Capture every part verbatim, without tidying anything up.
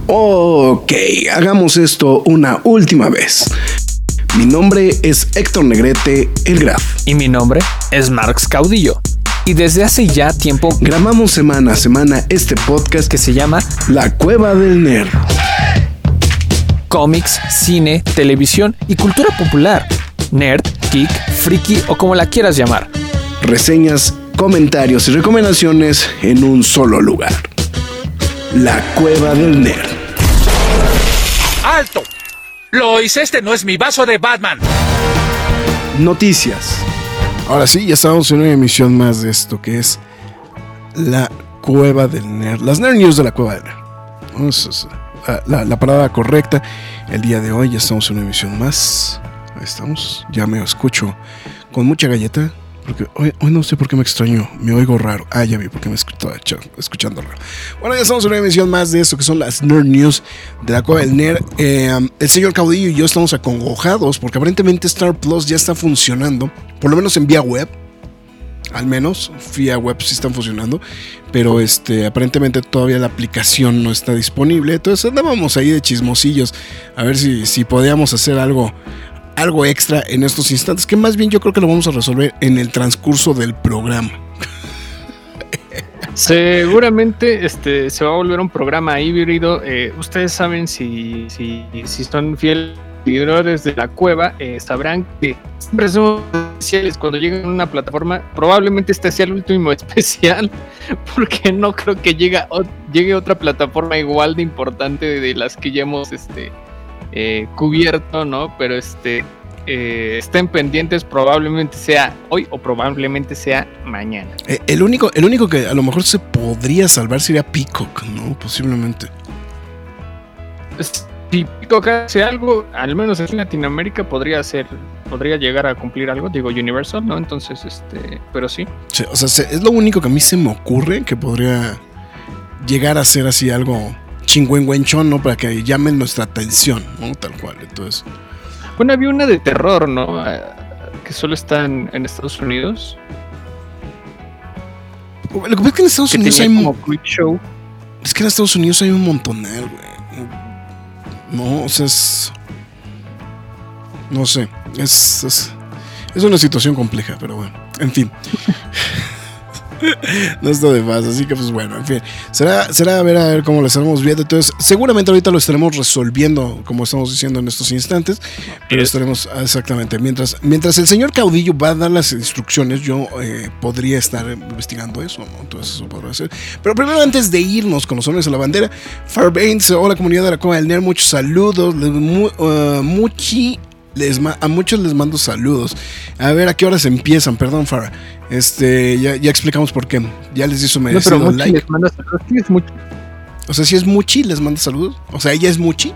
Ok, hagamos esto una última vez. Mi nombre es Héctor Negrete, el Graf. Y mi nombre es Marx Caudillo. Y desde hace ya tiempo grabamos semana a semana este podcast que se llama La Cueva del Nerd. Cómics, cine, televisión y cultura popular. Nerd, geek, friki o como la quieras llamar. Reseñas, comentarios y recomendaciones en un solo lugar. La Cueva del Nerd. ¡Alto! Lois, este no es mi vaso de Batman. Noticias. Ahora sí, ya estamos en una emisión más de esto que es La Cueva del Nerd. Las Nerd News de la Cueva del Nerd. Esa es la, la, la palabra correcta. El día de hoy ya estamos en una emisión más. Ahí estamos. Ya me escucho con mucha galleta. Porque hoy, hoy no sé por qué me extraño. Me oigo raro. Ah, ya vi por qué me estaba escuchando raro. Bueno, ya estamos en una emisión más de esto que son las Nerd News de la Cueva del Nerd. Eh, el señor Caudillo y yo estamos acongojados porque aparentemente Star Plus ya está funcionando. Por lo menos en vía web. Al menos vía web sí están funcionando. Pero este, aparentemente todavía la aplicación no está disponible. Entonces andábamos ahí de chismosillos. A ver si, si podíamos hacer algo... algo extra en estos instantes, que más bien yo creo que lo vamos a resolver en el transcurso del programa. Seguramente este, se va a volver un programa híbrido. Eh, ustedes saben, si, si, si son fieles seguidores de la cueva, eh, sabrán que siempre son especiales cuando llegan a una plataforma. Probablemente este sea el último especial, porque no creo que llegue, llegue otra plataforma igual de importante de las que ya hemos... Este, Eh, cubierto, ¿no? Pero este eh, estén pendientes, probablemente sea hoy o probablemente sea mañana. Eh, el único, el único que a lo mejor se podría salvar sería Peacock, ¿no? Posiblemente. Si Peacock hace algo, al menos aquí en Latinoamérica podría ser, podría llegar a cumplir algo, digo Universal, ¿no? Entonces, este, pero sí. sí o sea, es lo único que a mí se me ocurre que podría llegar a ser así algo chingüengüenchón, ¿no? Para que llamen nuestra atención, ¿no? Tal cual, entonces. Bueno, había una de terror, ¿no? Que solo está en, en Estados Unidos. Lo que pasa es que en Estados que Unidos hay como Quick Show. Es que en Estados Unidos hay un montonal, güey. No, o sea, es... No sé, es, es... Es una situación compleja, pero bueno, en fin. No está de más, así que pues bueno, en fin, será, será a ver a ver cómo lo estaremos viendo. Entonces, seguramente ahorita lo estaremos resolviendo, como estamos diciendo en estos instantes, pero estaremos exactamente, mientras, mientras el señor Caudillo va a dar las instrucciones, yo eh, podría estar investigando eso, ¿no? Entonces eso podría ser. Pero primero, antes de irnos con los honores a la bandera, Farbanes, hola comunidad de la Cueva del Nerd, muchos saludos, mu, uh, muchi Les ma- a muchos les mando saludos. A ver a qué horas empiezan, perdón, Farah. Este, ya, ya explicamos por qué. Ya les hizo merecido no, pero like. Les manda saludos. ¿Sí es Muchi? O sea, si es Muchi, les manda saludos. O sea, ella es Muchi.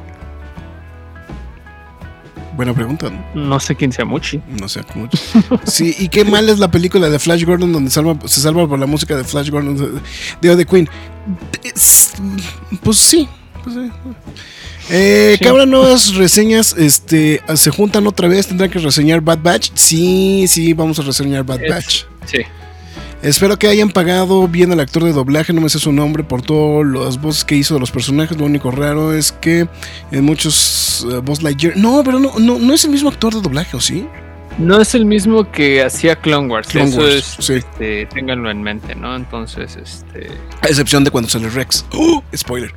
Buena pregunta, ¿no? No sé quién sea Muchi. No sé Muchi. Sí, y qué mal es la película de Flash Gordon donde salva, se salva por la música de Flash Gordon de The Queen. Es, pues sí, pues sí. Eh, sí. Que habrá nuevas reseñas, este, se juntan otra vez, tendrán que reseñar Bad Batch. Sí, sí, vamos a reseñar Bad es, Batch. Sí. Espero que hayan pagado bien al actor de doblaje, no me sé su nombre, por todas las voces que hizo de los personajes. Lo único raro es que en muchos uh, Buzz Lightyear. No, pero no, no, no es el mismo actor de doblaje, ¿o sí? No es el mismo que hacía Clone Wars. Clone Eso Wars, es, sí. este, ténganlo en mente, ¿no? Entonces, este. A excepción de cuando sale Rex. ¡Oh! Spoiler.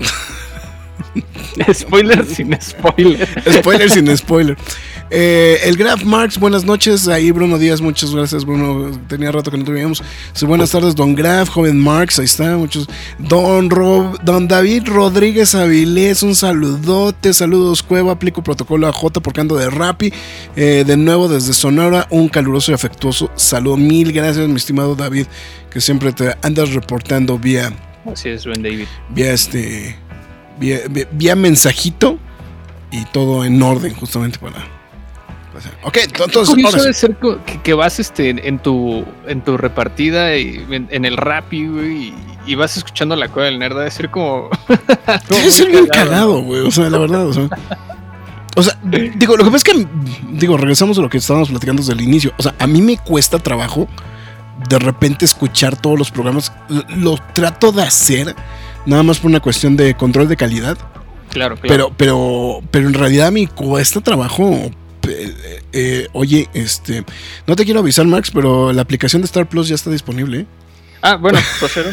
Spoiler sin spoiler. Spoiler sin spoiler. Eh, el Graf Marx, buenas noches. Ahí Bruno Díaz, muchas gracias, Bruno. Tenía rato que no te veíamos. Sí, buenas tardes, Don Graf, joven Marx, ahí está. Muchos. Don, Rob, Don David Rodríguez Avilés, un saludote. Saludos, Cueva. Aplico protocolo A J porque ando de Rappi. Eh, de nuevo desde Sonora, un caluroso y afectuoso saludo. Mil gracias, mi estimado David, que siempre te andas reportando vía. Así es, buen David. Vía este. Vía, vía, vía mensajito y todo en orden, justamente para. Ok, entonces. Curioso de ser que, que vas este, en, tu, en tu repartida y en, en el Rappi, güey, y, y vas escuchando la Cueva del Nerd. Debe ser como. Debe ser bien cagado, güey. O sea, la verdad, o sea. O sea, digo, lo que pasa es que. Digo, regresamos a lo que estábamos platicando desde el inicio. O sea, a mí me cuesta trabajo de repente escuchar todos los programas. Lo trato de hacer nada más por una cuestión de control de calidad. Claro, claro. Pero, pero, pero en realidad a mí cuesta trabajo. Eh, eh, oye, este, no te quiero avisar, Max, pero la aplicación de Star Plus ya está disponible. ¿eh? Ah, bueno, procedo.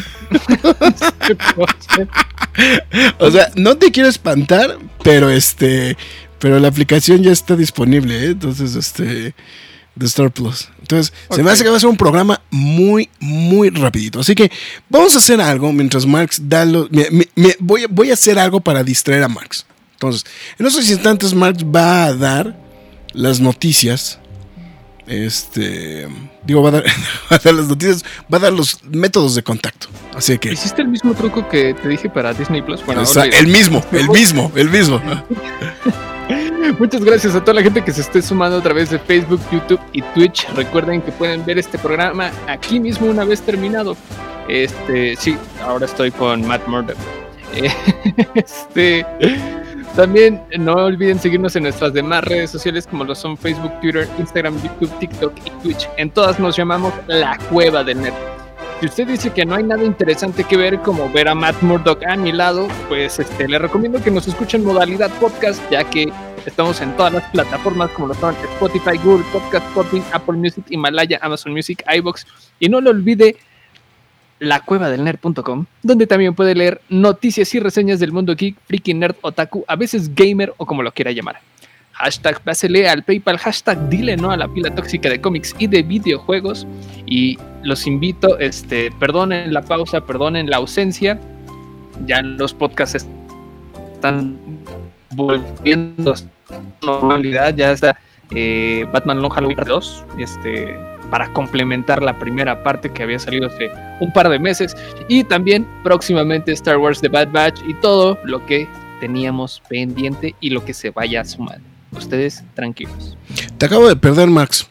O sea, no te quiero espantar, pero este, pero la aplicación ya está disponible, ¿eh? Entonces, este, de Star Plus. Entonces, okay. Se me hace que va a ser un programa muy, muy rapidito. Así que vamos a hacer algo mientras Max da los, me, me, me, voy, voy a hacer algo para distraer a Max. Entonces, en esos instantes Max va a dar las noticias. Este, digo, va a, dar, va a dar las noticias, va a dar los métodos de contacto. Así que ¿hiciste el mismo truco que te dije para Disney Plus? Bueno, o sea, el mismo, el mismo, el mismo. Muchas gracias a toda la gente que se esté sumando a través de Facebook, YouTube y Twitch. Recuerden que pueden ver este programa aquí mismo una vez terminado. Este, sí, ahora estoy con Matt Murdock. Este, también no olviden seguirnos en nuestras demás redes sociales como lo son Facebook, Twitter, Instagram, YouTube, TikTok y Twitch. En todas nos llamamos La Cueva del Nerd. Si usted dice que no hay nada interesante que ver como ver a Matt Murdock a mi lado, pues este, le recomiendo que nos escuchen en modalidad podcast, ya que estamos en todas las plataformas como lo son Spotify, Google Podcast, Podbean, Apple Music, Himalaya, Amazon Music, iVoox. Y no lo olvide, la cueva del nerd punto com, donde también puede leer noticias y reseñas del mundo geek, freaky, nerd, otaku, a veces gamer o como lo quiera llamar. Hashtag pásele al PayPal, hashtag dile no a la pila tóxica de cómics y de videojuegos. Y los invito, este, perdonen la pausa, perdonen la ausencia. Ya los podcasts están volviendo a normalidad. Ya está eh, Batman Long Halloween dos, este, para complementar la primera parte que había salido hace un par de meses. Y también próximamente Star Wars The Bad Batch y todo lo que teníamos pendiente y lo que se vaya sumando. Ustedes tranquilos. Te acabo de perder, Max.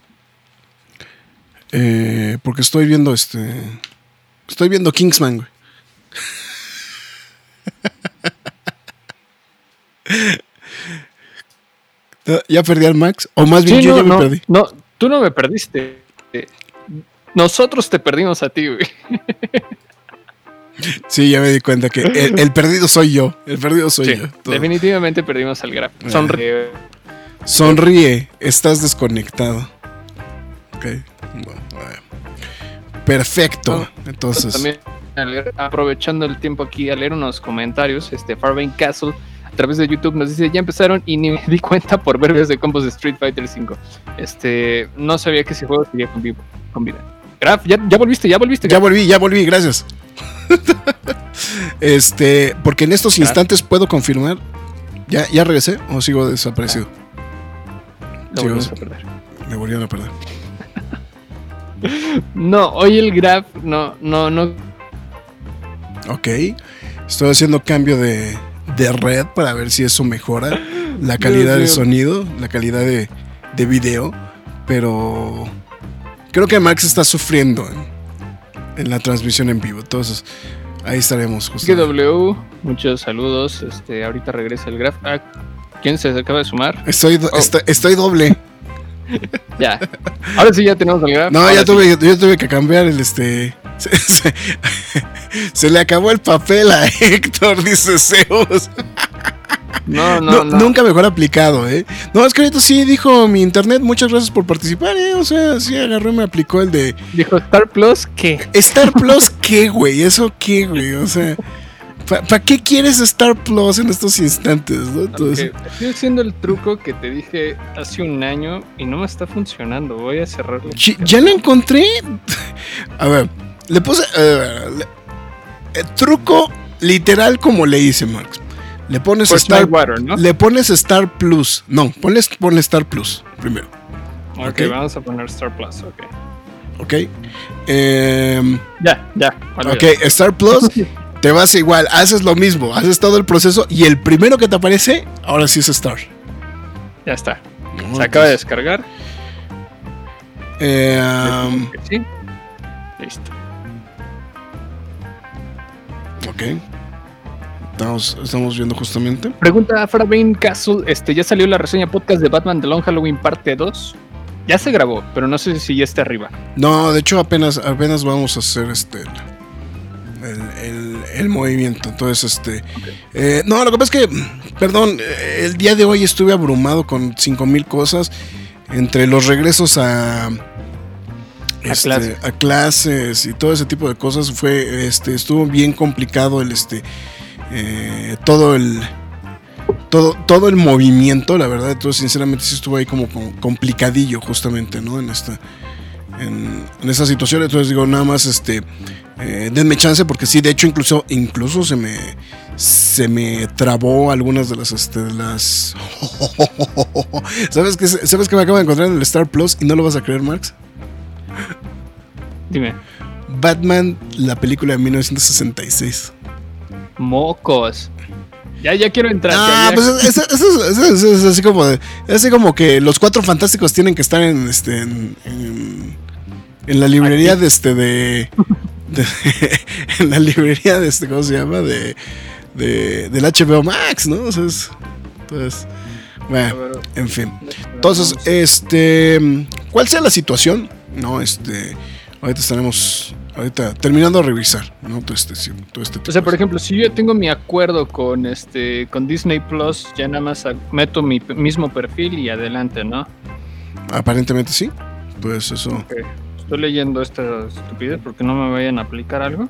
Eh, porque estoy viendo este. Estoy viendo Kingsman, güey. ¿Ya perdí al Max? O más bien sí, yo no, ya me no, perdí. No, tú no me perdiste. Nosotros te perdimos a ti, güey. Sí, ya me di cuenta que el, el perdido soy yo. El perdido soy sí, yo. Todo. Definitivamente perdimos al Graf. Sonríe. Sonríe. Estás desconectado. Ok. Bueno, bueno. Perfecto. No, Entonces. También aprovechando el tiempo aquí a leer unos comentarios. Este Farvane Castle a través de YouTube nos dice: ya empezaron y ni me di cuenta por ver videos de combos de Street Fighter cinco. Este, no sabía que ese juego seguía con, vivo, con vida. Graf, ya, ya volviste, ya volviste. Graf. Ya volví, ya volví, gracias. Este, porque en estos instantes puedo confirmar. ¿Ya, ya regresé o sigo desaparecido? Lo volvimos a perder. Me volvieron a perder. No, hoy el Graf no, no, no. Ok. Estoy haciendo cambio de, de red para ver si eso mejora la calidad de sonido, la calidad de, de video. Pero creo que Max está sufriendo en, en la transmisión en vivo. Entonces, ahí estaremos. G W, muchos saludos. Este, ahorita regresa el Graf. Ah, ¿quién se acaba de sumar? Estoy, do- oh. estoy, estoy doble. Ya. Ahora sí ya tenemos el Graf. No, Ahora ya sí. tuve, yo tuve que cambiar el este. Se, se, se le acabó el papel a Héctor, dice Zeus. No, no, no, no. Nunca mejor aplicado, ¿eh? No, es que ahorita sí dijo mi internet, muchas gracias por participar, ¿eh? O sea, sí agarró y me aplicó el de... Dijo Star Plus, ¿qué? ¿Star Plus qué, güey? ¿Eso qué, güey? O sea, ¿para pa qué quieres Star Plus en estos instantes, no? Entonces... Okay. Estoy haciendo el truco que te dije hace un año y no me está funcionando. Voy a cerrarlo. ¿Ya lo encontré? A ver, le puse... Uh, le, el truco literal como le hice, Max. Le pones Pues Star, water, ¿no? le pones Star Plus. No, ponle, ponle Star Plus primero. Ok, okay, vamos a poner Star Plus, ok. Ok. Eh, ya, ya. Olvídalo. Ok, Star Plus, te vas igual, haces lo mismo, haces todo el proceso y el primero que te aparece, ahora sí es Star. Ya está. No, Se acaba pues, de descargar. Eh, um, sí. Listo. Ok. Estamos, estamos viendo justamente. Pregunta a Farvane Castle, este, ¿ya salió la reseña podcast de Batman The Long Halloween parte dos? Ya se grabó, pero no sé si ya está arriba. No, de hecho apenas, apenas vamos a hacer este el, el, el movimiento. Entonces, este... Okay. Eh, no, lo que pasa es que, perdón, el día de hoy estuve abrumado con cinco mil cosas. Entre los regresos a... A, este, clase. a clases y todo ese tipo de cosas, fue, este, estuvo bien complicado el, este... Eh, todo el... Todo, todo el movimiento, la verdad. Entonces, sinceramente, sí estuvo ahí como, como complicadillo, justamente, ¿no? En esta... En, en esa situación. Entonces digo, nada más este eh, denme chance, porque sí, de hecho incluso incluso se me se me trabó algunas de las este, de las ¿Sabes qué? ¿Sabes qué me acabo de encontrar en el Star Plus y no lo vas a creer, Marx? Dime. Batman, la película de mil novecientos sesenta y seis. Mocos. Ya, ya quiero entrar. Ah, ya, ya. pues eso, eso, eso, eso es así como de, es así como que los Cuatro Fantásticos tienen que estar en este en, en, en la librería de este de, de en la librería de este, ¿cómo se llama? De, de del H B O Max, ¿no? O sea, es, entonces, bueno, en fin. Entonces, este, ¿cuál sea la situación? No, este, ahorita estaremos ahorita terminando de revisar, ¿no? Todo este, todo este tipo. O sea, por ejemplo, si yo ya tengo mi acuerdo con este con Disney Plus, ya nada más meto mi mismo perfil y adelante, ¿no? Aparentemente sí. Pues eso. Okay. Estoy leyendo esta estupidez porque no me vayan a aplicar algo.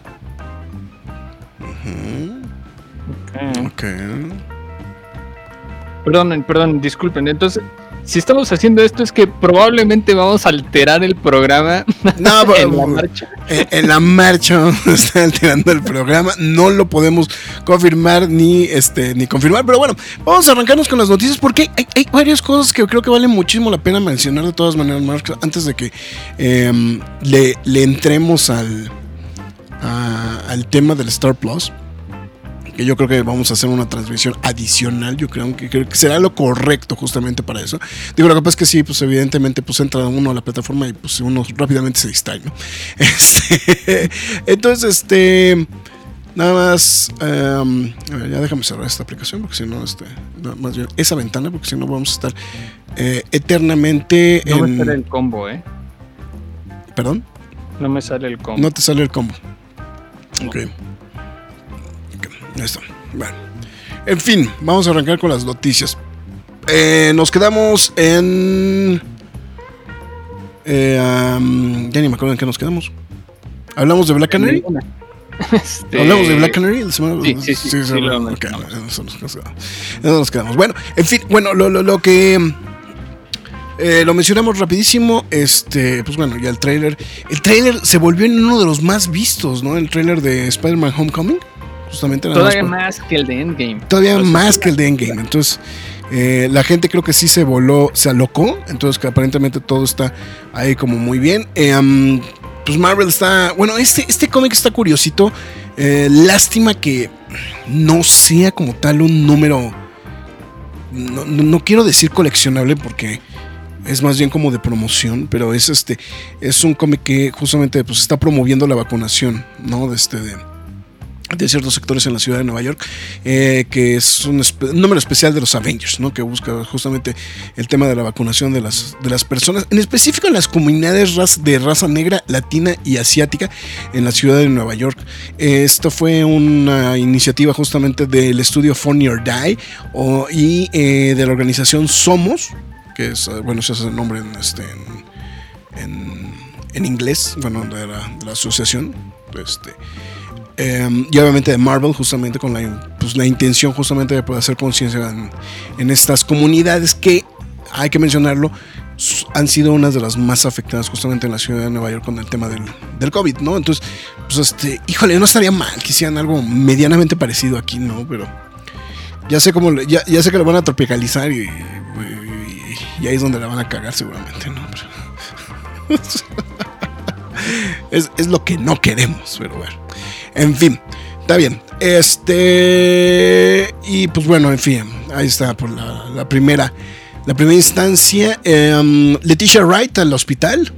Uh-huh. Ok. Okay. Perdón, perdón, disculpen. Entonces, si estamos haciendo esto es que probablemente vamos a alterar el programa. No, en la marcha. En, en la marcha vamos a estar alterando el programa. No lo podemos confirmar ni este ni confirmar. Pero bueno, vamos a arrancarnos con las noticias porque hay, hay varias cosas que creo que vale muchísimo la pena mencionar de todas maneras, Mark, antes de que eh, le, le entremos al, a, al tema del Star Plus. Que yo creo que vamos a hacer una transmisión adicional. Yo creo que, creo que será lo correcto justamente para eso. Digo, lo que pasa es que sí, pues evidentemente pues entra uno a la plataforma y pues uno rápidamente se distrae, ¿no? Este, entonces, este, nada más, um, a ver, ya déjame cerrar esta aplicación porque si no, este, no, más bien esa ventana, porque si no vamos a estar eh, eternamente no en... me sale el combo, ¿eh? ¿Perdón? No me sale el combo. No te sale el combo. Ok. Ahí está. Bueno, en fin, vamos a arrancar con las noticias. Eh, nos quedamos en. Eh, um, ya ni me acuerdo en qué nos quedamos. ¿Hablamos de Black Canary? Este... ¿Hablamos de Black Canary? Sí, sí, sí. sí, sí, sí lo okay, eso nos, nos, nos quedamos. Bueno, en fin, bueno, lo, lo, lo que. Eh, lo mencionamos rapidísimo. Este, pues bueno, ya el tráiler. El tráiler se volvió en uno de los más vistos, ¿no? El tráiler de Spider-Man Homecoming. Justamente todavía más, más que el de Endgame. Todavía entonces, más que el de Endgame. Entonces, eh, la gente creo que sí se voló, se alocó. Entonces, que aparentemente todo está ahí como muy bien. Eh, um, pues Marvel está. Bueno, este, este cómic está curiosito. Eh, lástima que no sea como tal un número. No, no, no quiero decir coleccionable porque es más bien como de promoción, pero es este es un cómic que justamente pues está promoviendo la vacunación, ¿no? De este de de ciertos sectores en la ciudad de Nueva York, eh, que es un, espe- un número especial de los Avengers, ¿no? Que busca justamente el tema de la vacunación de las, de las personas, en específico en las comunidades raz- de raza negra, latina y asiática en la ciudad de Nueva York. Eh, esto fue una iniciativa justamente del estudio Funny or Die o, y eh, de la organización Somos, que es, bueno, ese es el nombre en, este, en, en, en inglés, bueno, de la, de la asociación, este... Eh, y obviamente de Marvel, justamente con la, pues, la intención justamente de poder hacer conciencia en, en estas comunidades que, hay que mencionarlo, han sido unas de las más afectadas justamente en la ciudad de Nueva York con el tema del, del COVID, ¿no? Entonces, pues este, híjole, no estaría mal que hicieran algo medianamente parecido aquí, ¿no? Pero ya sé cómo, ya, ya sé que lo van a tropicalizar y, y, y ahí es donde la van a cagar seguramente, ¿no? Pero es, es lo que no queremos, pero bueno. En fin, está bien. Este. Y pues bueno, en fin, ahí está por la, la primera. La primera instancia. Eh, Leticia Wright al hospital.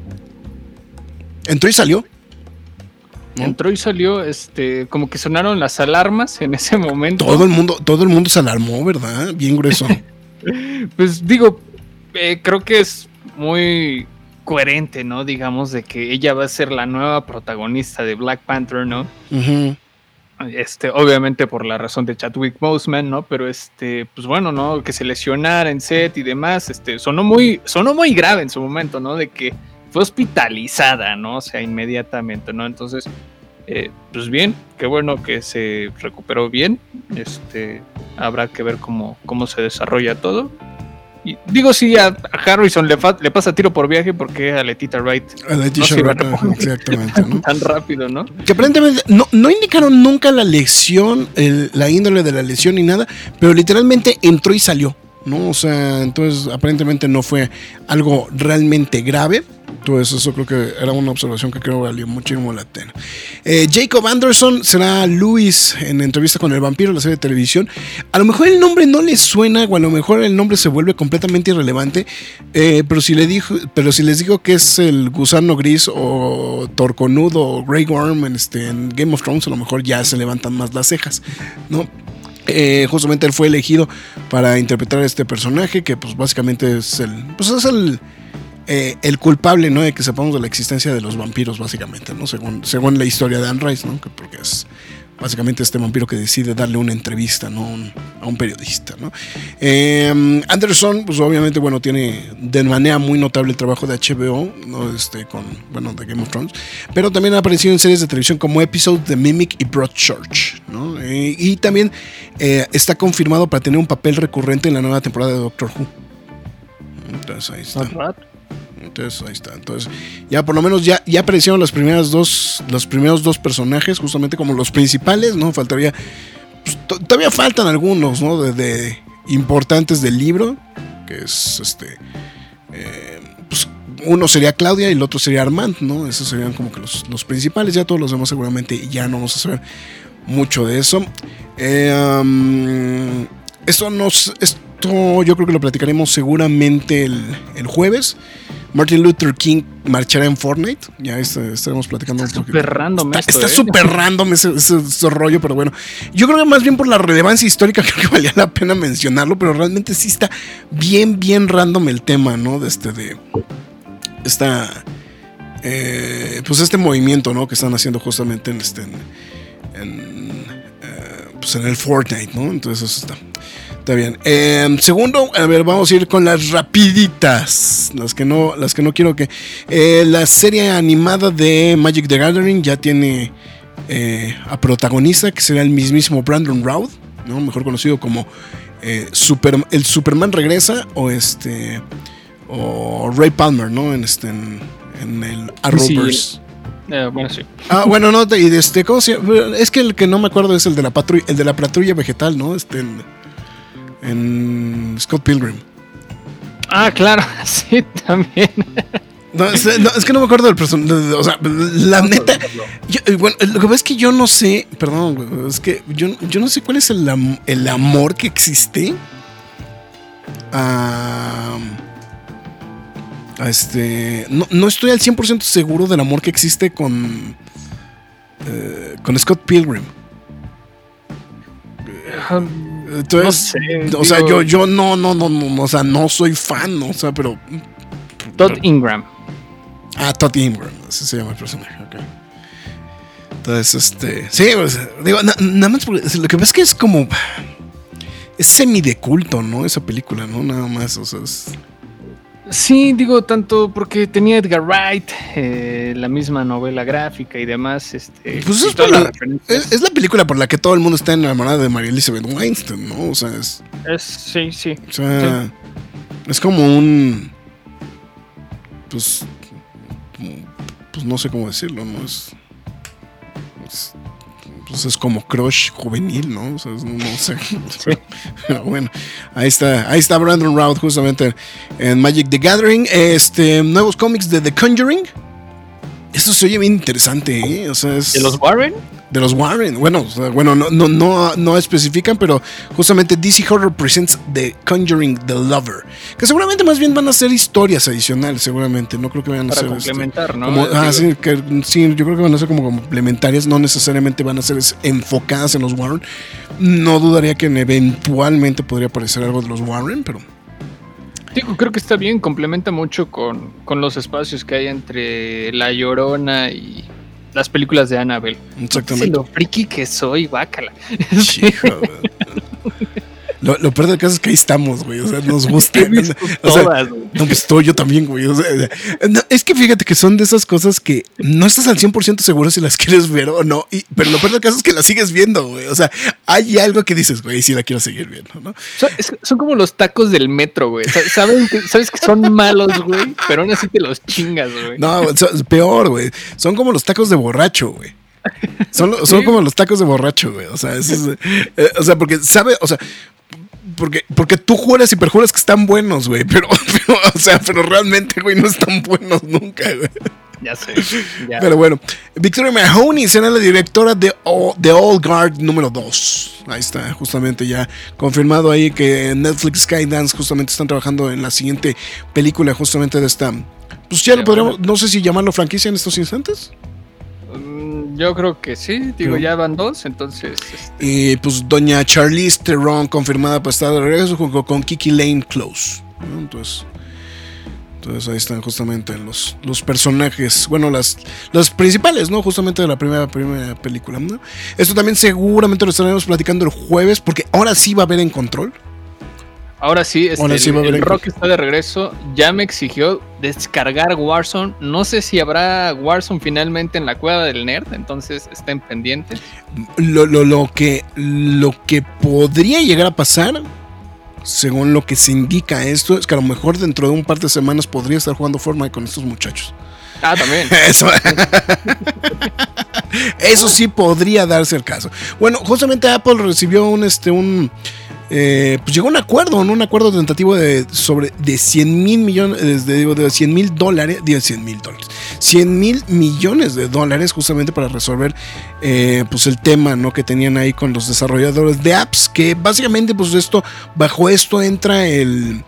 Entró y salió. ¿No? Entró y salió, este, como que sonaron las alarmas en ese momento. Todo el mundo, todo el mundo se alarmó, ¿verdad? Bien grueso. Pues digo, eh, creo que es muy coherente, ¿no? Digamos, de que ella va a ser la nueva protagonista de Black Panther, ¿no? Uh-huh. Este, obviamente por la razón de Chadwick Boseman, ¿no? Pero este, pues bueno, ¿no? Que se lesionara en set y demás, este, sonó muy, sonó muy grave en su momento, ¿no? De que fue hospitalizada, ¿no? O sea, inmediatamente, ¿no? Entonces, eh, pues bien, qué bueno que se recuperó bien. Este, habrá que ver cómo, cómo se desarrolla todo. Y digo, sí, a, a Harrison le, fa, le pasa tiro por viaje porque a Letitia Wright a Letitia no Wright, exactamente, ¿no? Tan rápido, ¿no? Que aparentemente no, no indicaron nunca la lesión, el, la índole de la lesión ni nada, pero literalmente entró y salió, ¿no? O sea, entonces aparentemente no fue algo realmente grave. Entonces eso creo que era una observación que creo valió muchísimo la pena. eh, Jacob Anderson será Luis en entrevista con el vampiro, la serie de televisión. A lo mejor el nombre no le suena, o a lo mejor el nombre se vuelve completamente irrelevante, eh, pero, si le dijo, pero si les digo que es el gusano gris o Torconudo o Grey Worm en, este, en Game of Thrones, a lo mejor ya se levantan más las cejas, ¿no? Eh, justamente él fue elegido para interpretar a este personaje que pues básicamente es el, pues es el Eh, el culpable, ¿no? De que sepamos de la existencia de los vampiros, básicamente, ¿no? Según, según la historia de Anne Rice, ¿no? Que porque es básicamente este vampiro que decide darle una entrevista, ¿no? Un, a un periodista, ¿no? Eh, Anderson, pues obviamente, bueno, tiene de manera muy notable el trabajo de H B O, ¿no? Este, con, bueno, de Game of Thrones, pero también ha aparecido en series de televisión como Episode, The Mimic y Broadchurch, ¿no? Eh, y también eh, está confirmado para tener un papel recurrente en la nueva temporada de Doctor Who. Entonces ahí está. Entonces ahí está. Entonces, ya por lo menos ya, ya aparecieron las primeras dos, los primeros dos personajes, justamente como los principales, ¿no? Faltaría. Pues, to- todavía faltan algunos, ¿no? De, de importantes del libro. Que es este. Eh, pues uno sería Claudia y el otro sería Armand, ¿no? Esos serían como que los, los principales. Ya todos los demás seguramente ya no vamos a saber mucho de eso. Eh, um, esto nos. Esto yo creo que lo platicaremos seguramente el, el jueves. Martin Luther King marchará en Fortnite. Ya este, estaremos platicando está un poquito. Súper random Está esto, súper ¿eh? random ese, ese, ese rollo, pero bueno. Yo creo que más bien por la relevancia histórica creo que valía la pena mencionarlo, pero realmente sí está bien, bien random el tema, ¿no? De este, de esta, eh, pues este movimiento, ¿no? Que están haciendo justamente en este, en, en, eh, pues en el Fortnite, ¿no? Entonces eso está. Está bien. Eh, segundo, a ver, vamos a ir con las rapiditas. Las que no, las que no quiero que. Eh, la serie animada de Magic the Gathering ya tiene eh, a protagonista, que será el mismísimo Brandon Routh, ¿no? Mejor conocido como eh, Super, el Superman regresa o este o Ray Palmer, ¿no? En este en, en el Arrowverse. Sí. Eh, bueno, sí. Ah, bueno, no, y este, ¿cómo se llama? Es que el que no me acuerdo es el de la patrulla, el de la patrulla vegetal, ¿no? Este en, en Scott Pilgrim. Ah, claro, sí, también. No, es, no, es que no me acuerdo del personaje. O sea, la neta. Yo, bueno, lo que pasa es que yo no sé. Perdón, güey, es que yo, yo no sé cuál es el, am- el amor que existe. A, a este. No, no estoy al cien por ciento seguro del amor que existe con. eh, con Scott Pilgrim. Entonces, No sé, o sea, digo- yo, yo no, no, no, no, o sea, no soy fan, ¿no? O sea, pero. Todd Ingram. Ah, Todd Ingram, así se llama el personaje, ok. Entonces, este. Sí, pues, digo, na- nada más porque lo que pasa es que es como. Es semi de culto, ¿no? Esa película, ¿no? Nada más, o sea, es. Sí, digo tanto porque tenía Edgar Wright, eh, la misma novela gráfica y demás. Este, Pues y es, todas por las la- referencias. es, es la película por la que todo el mundo está enamorado de Mary Elizabeth Weinstein, ¿no? O sea, es. Es- sí, sí. O sea, es como un. Pues. Pues no sé cómo decirlo, ¿no? Es. es pues es como crush juvenil, ¿no? O sea, es- no, no sé. Pero bueno, ahí está, ahí está Brandon Routh justamente en Magic the Gathering. Este, nuevos cómics de The Conjuring. Eso se oye bien interesante, ¿eh? O sea, es ¿De los Warren? de los Warren. Bueno, o sea, bueno, no, no, no, no especifican, pero justamente D C Horror presents The Conjuring The Lover, que seguramente más bien van a ser historias adicionales, seguramente. No creo que vayan a Para ser complementar, este, ¿no? como- ah, Digo- sí, que, sí, yo creo que van a ser como complementarias, no necesariamente van a ser es- enfocadas en los Warren. No dudaría que eventualmente podría aparecer algo de los Warren, pero Sí, creo que está bien, complementa mucho con, con los espacios que hay entre La Llorona y las películas de Annabelle. Exactamente. Sí, lo friki que soy, bácala. Hijo, Lo, lo peor del caso es que ahí estamos, güey. O sea, nos gusta. O sea, todas, güey. No, pues todo, yo también, güey. O sea, no, es que fíjate que son de esas cosas que no estás al cien por ciento seguro si las quieres ver o no. Y, pero lo peor del caso es que las sigues viendo, güey. O sea, hay algo que dices, güey, sí la quiero seguir viendo, ¿no? Son, es, son como los tacos del metro, güey. Saben que, sabes que son malos, güey, pero aún así te los chingas, güey. No, es peor, güey. Son como los tacos de borracho, güey. Son, son ¿Sí? como los tacos de borracho, güey. O sea, eso es, eh, o sea, porque sabe, o sea, Porque, porque tú juras y perjuras que están buenos, güey. Pero, pero, o sea, pero realmente, güey, no están buenos nunca, güey. Ya sé. Ya. Pero bueno, Victoria Mahoney será la directora de The Old Guard número dos. Ahí está, justamente ya confirmado ahí que Netflix Skydance justamente están trabajando en la siguiente película justamente de esta. Pues ya lo podríamos, no sé si llamarlo franquicia en estos instantes. Yo creo que sí, digo, ya van dos, entonces... Este... Y pues doña Charlize Theron confirmada para estar de regreso junto con Kiki Lane Close, ¿no? Entonces, entonces ahí están justamente los, los personajes, bueno, las, las principales, ¿no? Justamente de la primera, primera película, ¿no? Esto también seguramente lo estaremos platicando el jueves, porque ahora sí va a haber En Control. Ahora sí, este, ahora sí el, va a haber el en... Rock está de regreso. Ya me exigió descargar Warzone. No sé si habrá Warzone finalmente en la cueva del nerd, entonces estén pendientes. Lo, lo, lo, que, lo que podría llegar a pasar, según lo que se indica esto, es que a lo mejor dentro de un par de semanas podría estar jugando Fortnite con estos muchachos. Ah, también. Eso. Eso sí podría darse el caso. Bueno, justamente Apple recibió un este un Eh, pues llegó a un acuerdo, ¿no? Un acuerdo tentativo de sobre de cien mil millones, de, de cien mil dólares, de cien mil dólares, cien mil millones de dólares justamente para resolver eh, pues el tema, ¿no? Que tenían ahí con los desarrolladores de apps, que básicamente pues esto, bajo esto entra el,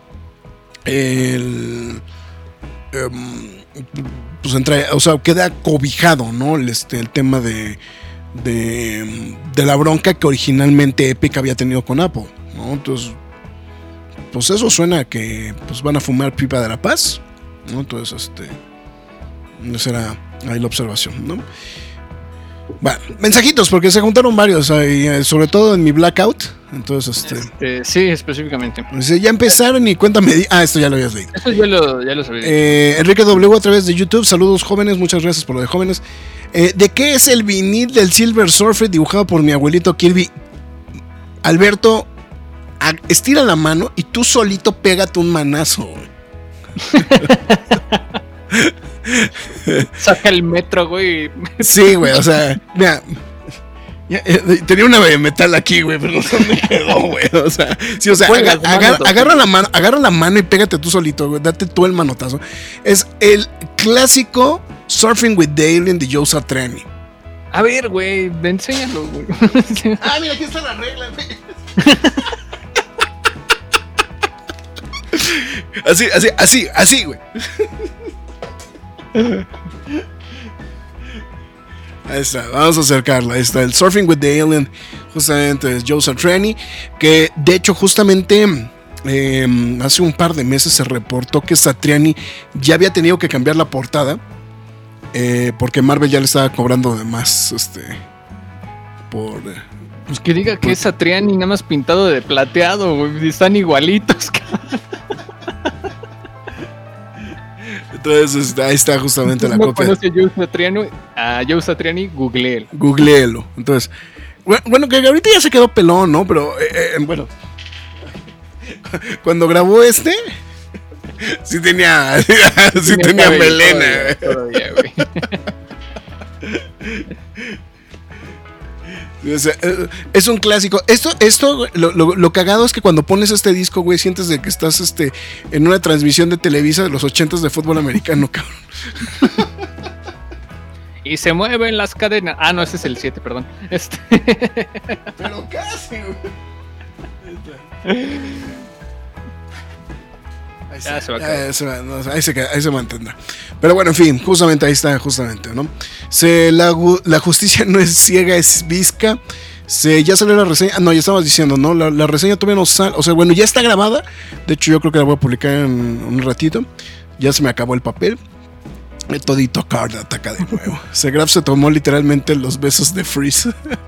el um, pues entra, o sea, queda cobijado, ¿no? El, este, el tema de, de, de la bronca que originalmente Epic había tenido con Apple, ¿no? Entonces, pues eso suena a que pues van a fumar pipa de la paz, ¿no? Entonces, este, esa era ahí la observación, ¿no? Bueno, mensajitos, porque se juntaron varios ahí, sobre todo en mi blackout. Entonces, este, este sí, específicamente. Dice, ya empezaron y cuéntame. Ah, esto ya lo habías leído. Eso ya lo, ya lo sabía. Eh, Enrique W a través de YouTube. Saludos, jóvenes. Muchas gracias por lo de jóvenes. Eh, ¿De qué es el vinil del Silver Surfer dibujado por mi abuelito Kirby? Alberto, a, estira la mano y tú solito pégate un manazo. Saca el metro, güey. Sí, güey, o sea, mira, ya, eh, tenía una de metal aquí, güey, pero no sé dónde quedó, güey. O sea, sí, o sea, agar, agar, agarra la mano, agarra la mano y pégate tú solito, güey, date tú el manotazo. Es el clásico Surfing with the Alien de Joe Satriani. A ver, güey, enséñalo, güey. Ah, mira, aquí está la regla, güey. Así, así, así, así, güey. Ahí está, vamos a acercarla. Ahí está el Surfing with the Alien, justamente es Joe Satriani, que de hecho justamente eh, hace un par de meses se reportó que Satriani ya había tenido que cambiar la portada eh, porque Marvel ya le estaba cobrando de más, este, por... Eh, pues que diga que es Satriani nada más pintado de plateado, güey, están igualitos, cabrón. Entonces ahí está justamente la no copia. Conoce a Joe Satriani, a Joe Satriani, googleelo. Googleelo. Entonces, bueno, que ahorita ya se quedó pelón, ¿no? Pero, eh, eh, bueno, cuando grabó este, sí tenía, sí tenía melena. Todavía, todavía, o sea, es un clásico. Esto, esto lo, lo, lo cagado es que cuando pones este disco, güey, sientes de que estás este, en una transmisión de Televisa de los ochentas de fútbol americano, cabrón. Y se mueven las cadenas. Ah, no, ese es el siete, perdón. Este. Pero casi, güey. Ahí se, se va a ahí, se va, no, ahí, se, ahí se mantendrá. Pero bueno, en fin, justamente ahí está, justamente, ¿no? Se, la, la justicia no es ciega, es visca. Se, ya salió la reseña. Ah, no, ya estabas diciendo, ¿no? La, la reseña todavía no sale. O sea, bueno, ya está grabada. De hecho, yo creo que la voy a publicar en un ratito. Ya se me acabó el papel. Todito Card ataca de nuevo. Segraf se tomó literalmente los besos de Freeze.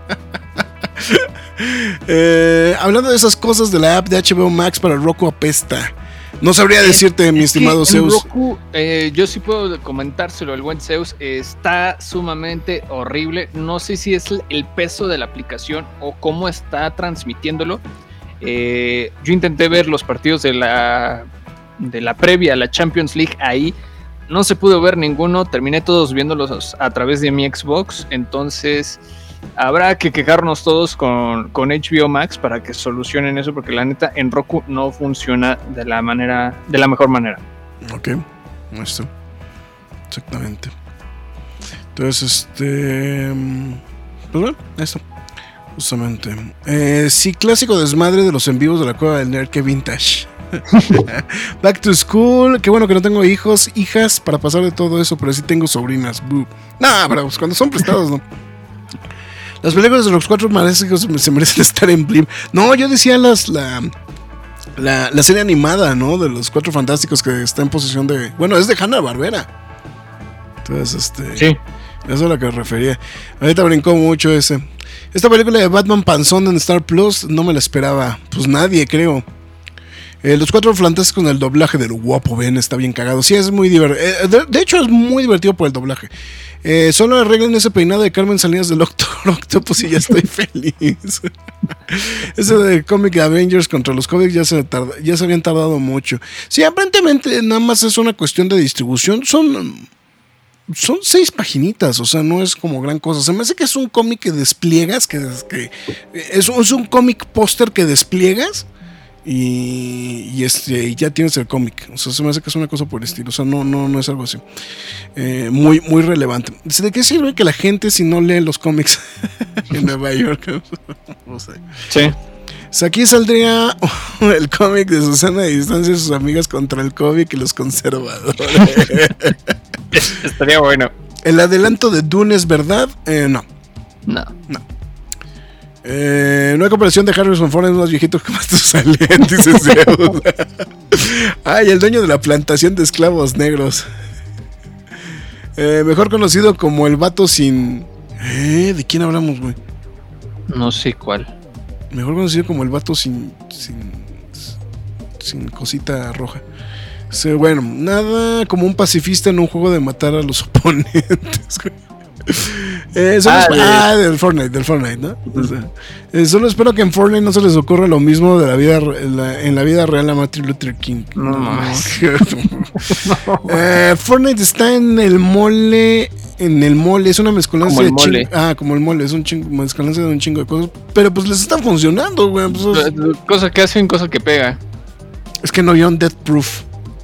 eh, hablando de esas cosas de la app de H B O Max para Roku apesta. No sabría decirte, mi estimado es que Zeus. En Roku, eh, yo sí puedo comentárselo, el buen Zeus, eh, está sumamente horrible. No sé si es el peso de la aplicación o cómo está transmitiéndolo. Eh, yo intenté ver los partidos de la, de la previa a la Champions League ahí. No se pudo ver ninguno, terminé todos viéndolos a través de mi Xbox, entonces habrá que quejarnos todos con, con H B O Max para que solucionen eso, porque la neta en Roku no funciona de la manera, de la mejor manera. Ok, esto. Exactamente. Entonces, este... pues bueno, esto. Justamente. Eh, sí, clásico desmadre de los en vivos de la Cueva del Nerd, que vintage. Back to school. Qué bueno que no tengo hijos, hijas para pasar de todo eso, pero sí tengo sobrinas. No, nah, pero pues cuando son prestados, no. Las películas de los Cuatro Fantásticos se merecen estar en Blim. No, yo decía las la, la la serie animada, ¿no? De los Cuatro Fantásticos que está en posesión de, bueno, es de Hanna-Barbera. Entonces, este, sí. Eso es a lo que refería. Ahorita brincó mucho ese. Esta película de Batman Panzón en Star Plus no me la esperaba, pues nadie, creo. Eh, los Cuatro Fantásticos con el doblaje del guapo Ben está bien cagado. Sí, es muy divertido. Eh, de, de hecho, es muy divertido por el doblaje. Eh, solo arreglen ese peinado de Carmen Salinas del Doctor Octopus y ya estoy feliz. Ese de Comic Avengers contra los cómics ya se, tarda, ya se habían tardado mucho. Sí, aparentemente nada más es una cuestión de distribución. Son, son seis paginitas, o sea, no es como gran cosa. Se me hace que es un cómic que despliegas, que, que es, es un cómic póster que despliegas. Y, y, este, y ya tienes el cómic. O sea, se me hace que es una cosa por el estilo. O sea, no, no, no es algo así eh, muy, muy relevante. ¿De qué sirve que la gente si no lee los cómics en Nueva York? No sé. Sí. O sea, aquí saldría el cómic de Susana de Distancia y sus amigas contra el cómic y los conservadores. Estaría bueno. El adelanto de Dune es verdad. Eh, no. No. No. Eh, no hay comparación de Harrison Ford, es más viejito que Matusalén, dice Zeus. Ay, el dueño de la plantación de esclavos negros. Eh, mejor conocido como el vato sin... ¿Eh? ¿De quién hablamos, güey? No sé cuál. Mejor conocido como el vato sin... Sin, sin cosita roja. O sea, bueno, nada como un pacifista en un juego de matar a los oponentes, güey. Eh, solo ah, esp- ah, del Fortnite, del Fortnite, ¿no? O sea, eh, solo espero que en Fortnite no se les ocurra lo mismo de la vida en la, en la vida real a Martin Luther King. No, no. eh, Fortnite está en el mole, en el mole, es una mezcolanza de ching- ah, como el mole, es un chingo, mezcolanza de un chingo de cosas, pero pues les está funcionando, güey. Pues, cosa que hacen, cosa que pega. Es que no vieron Death Proof.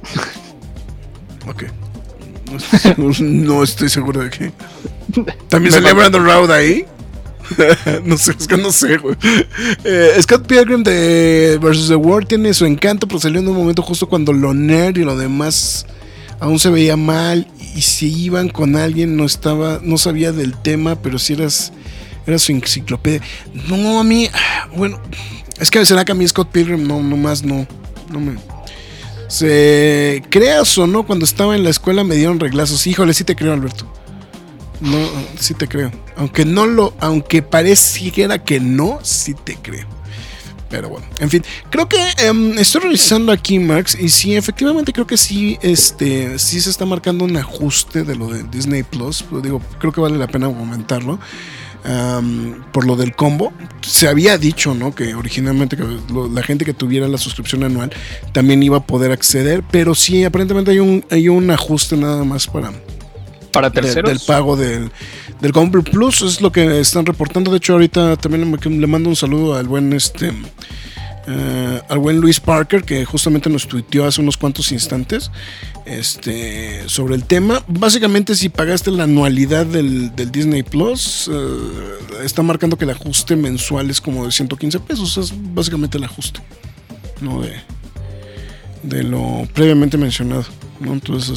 Ok. No estoy seguro, no estoy seguro de que. ¿También salía Brandon Routh ahí? No sé, es que no sé, güey. Eh, Scott Pilgrim de versus. The World tiene su encanto, pero salió en un momento justo cuando lo nerd y lo demás aún se veía mal. Y si iban con alguien, no estaba, no sabía del tema, pero si eras, era su enciclopedia. No, a mí, bueno, es que será que a mí Scott Pilgrim no, nomás no, no me. Se creas o no, cuando estaba en la escuela me dieron reglazos. Híjole, sí te creo, Alberto. No, sí te creo. Aunque no lo, aunque pareciera que no, sí te creo. Pero bueno, en fin, creo que um, estoy revisando aquí, Max, y sí, efectivamente creo que sí, este, sí se está marcando un ajuste de lo de Disney Plus. Pero digo, creo que vale la pena comentarlo. Um, por lo del combo, se había dicho, ¿no? Que originalmente que lo, la gente que tuviera la suscripción anual también iba a poder acceder, pero sí, aparentemente hay un, hay un ajuste nada más para. ¿Para terceros? De, del pago del, del Combo Plus, es lo que están reportando. De hecho, ahorita también le, le mando un saludo al buen este uh, al buen Luis Parker, que justamente nos tuiteó hace unos cuantos instantes este, sobre el tema. Básicamente, si pagaste la anualidad del, del Disney Plus, uh, está marcando que el ajuste mensual es como de ciento quince pesos. Es básicamente el ajuste, ¿no? De, de lo previamente mencionado, ¿no? Entonces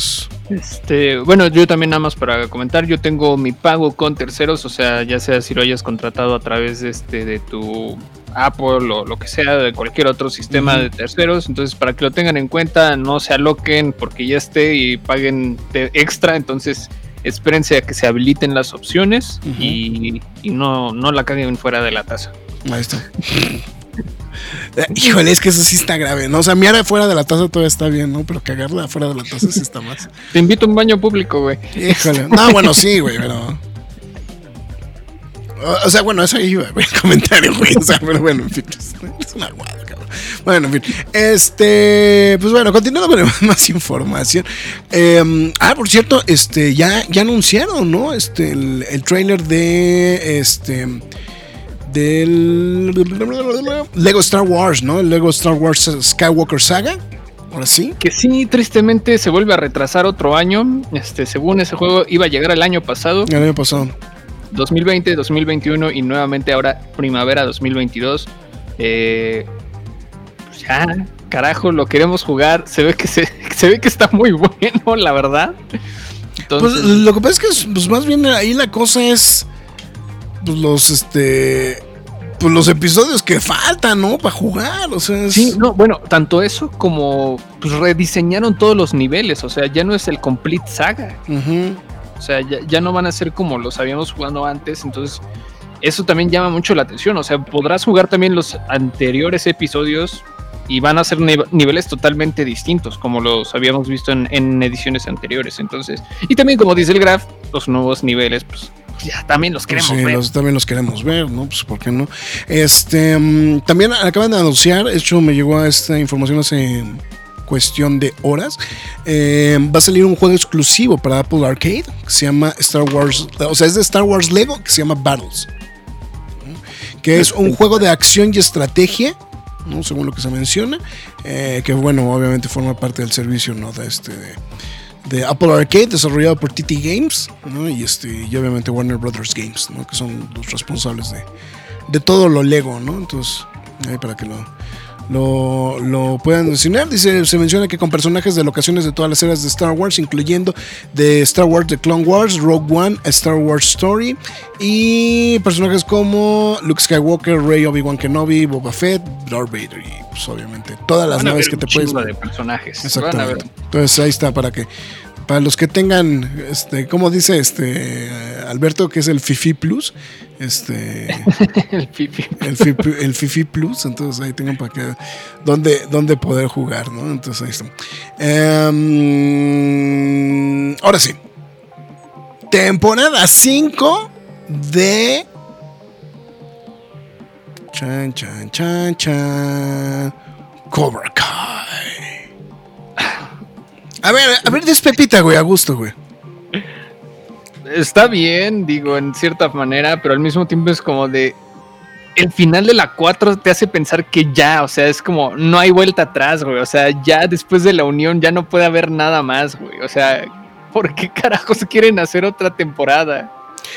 Este, bueno, yo también nada más para comentar, yo tengo mi pago con terceros, o sea, ya sea si lo hayas contratado a través de este de tu Apple o lo que sea, de cualquier otro sistema uh-huh. de terceros, entonces para que lo tengan en cuenta, no se aloquen porque ya esté y paguen de extra, entonces espérense a que se habiliten las opciones uh-huh. y, y no, no la caguen fuera de la taza. Ahí está. Híjole, es que eso sí está grave, ¿no? O sea, mirar fuera de la taza todavía está bien, ¿no? Pero cagarla fuera de la taza sí está más. Te invito a un baño público, güey. Híjole. No, bueno, sí, güey, pero... O sea, bueno, eso iba, güey, el comentario, güey. O sea, pero bueno, en fin, es una aguada, cabrón. Bueno, en fin. Este, pues bueno, continuando con más información. Eh, ah, por cierto, este, ya, ya anunciaron, ¿no? Este, el, el trailer de este. Del Lego Star Wars, ¿no? El Lego Star Wars Skywalker Saga. Ahora sí. Que sí, tristemente se vuelve a retrasar otro año. Este, según ese juego iba a llegar el año pasado. El año pasado. dos mil veinte, dos mil veintiuno y nuevamente ahora primavera dos mil veintidós. Eh, pues ya, carajo, lo queremos jugar. Se ve que se, se ve que está muy bueno, la verdad. Entonces, pues lo que pasa es que pues más bien ahí la cosa es pues los este pues los episodios que faltan, ¿no? Para jugar, o sea, es... Sí, no, bueno, tanto eso como pues rediseñaron todos los niveles, o sea, ya no es el Complete Saga. Uh-huh. O sea, ya, ya no van a ser como los habíamos jugado antes, entonces eso también llama mucho la atención, o sea, podrás jugar también los anteriores episodios y van a ser nive- niveles totalmente distintos, como los habíamos visto en, en ediciones anteriores, entonces, y también como dice el Graf, los nuevos niveles, pues ya también los queremos sí, ver. Los, también los queremos ver, ¿no? Pues ¿por qué no? Este, um, también acaban de anunciar, de hecho me llegó a esta información hace cuestión de horas, eh, va a salir un juego exclusivo para Apple Arcade que se llama Star Wars, o sea, es de Star Wars Lego, que se llama Battles, ¿no? Que es un juego de acción y estrategia, ¿no? Según lo que se menciona, eh, que bueno, obviamente forma parte del servicio, ¿no? De este de, de Apple Arcade, desarrollado por T T Games, ¿no? Y este y obviamente Warner Brothers Games, ¿no? Que son los responsables de, de todo lo Lego, ¿no? Entonces, ahí para que lo Lo, lo puedan mencionar. Dice, se menciona que con personajes de locaciones de todas las eras de Star Wars, incluyendo de Star Wars The Clone Wars, Rogue One, A Star Wars Story, y personajes como Luke Skywalker, Rey, Obi-Wan Kenobi, Boba Fett, Darth Vader, y pues obviamente todas las naves que te puedes ver. De personajes. Exactamente. Entonces ahí está, para que para los que tengan, este, como dice este Alberto, que es el Fifi Plus, este el Fifi el Fifi, el Fifi Plus, entonces ahí tengan para que dónde, dónde poder jugar, ¿no? Entonces ahí está. Um, ahora sí. Temporada cinco de Chan Chan Chan Chan Cobra Kai. A ver, a ver, despepita, güey, a gusto, güey. Está bien, digo, en cierta manera, pero al mismo tiempo es como de... El final de la cuatro te hace pensar que ya, o sea, es como... No hay vuelta atrás, güey, o sea, ya después de la unión ya no puede haber nada más, güey. O sea, ¿por qué carajos quieren hacer otra temporada?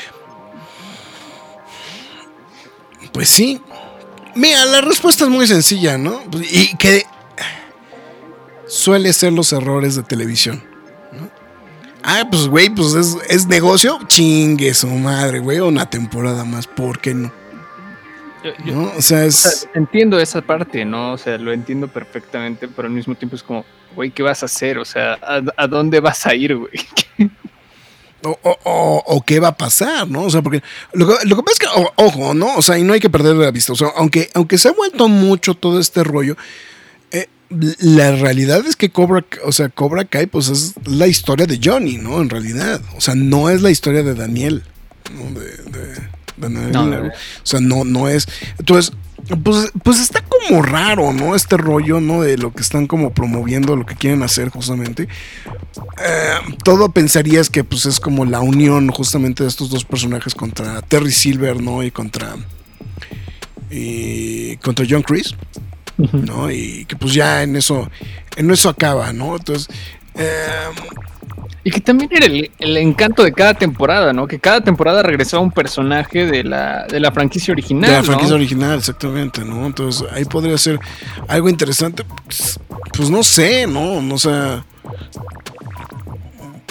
Pues sí. Mira, la respuesta es muy sencilla, ¿no? Y que... suele ser los errores de televisión, ¿no? Ah, pues güey, pues es, es negocio, chingue su madre, güey, una temporada más, ¿por qué no? Yo, yo, ¿no? O sea, es... o sea, entiendo esa parte, ¿no? O sea, lo entiendo perfectamente, pero al mismo tiempo es como, güey, ¿qué vas a hacer? O sea, ¿a, a dónde vas a ir, güey? O, o, o, o qué va a pasar, ¿no? O sea, porque lo que, lo que pasa es que, o, ojo, ¿no? O sea, y no hay que perder la vista, o sea, aunque, aunque se ha vuelto mucho todo este rollo, la realidad es que Cobra, o sea, Cobra Kai, pues es la historia de Johnny, ¿no? En realidad, o sea, no es la historia de Daniel, ¿no? De, de, de Daniel, no, no. O sea, no, no es. Entonces, pues, pues está como raro, ¿no? Este rollo, ¿no? De lo que están como promoviendo, lo que quieren hacer justamente. Eh, todo pensarías que, pues, es como la unión justamente de estos dos personajes contra Terry Silver, ¿no? Y contra y contra John Kreese, ¿no? Y que pues ya en eso en eso acaba, ¿no? Entonces eh, y que también era el, el encanto de cada temporada, ¿no? Que cada temporada regresaba un personaje de la, de la franquicia original, de la franquicia ¿no? original, exactamente, ¿no? Entonces ahí podría ser algo interesante, pues, pues no sé, ¿no? No sé,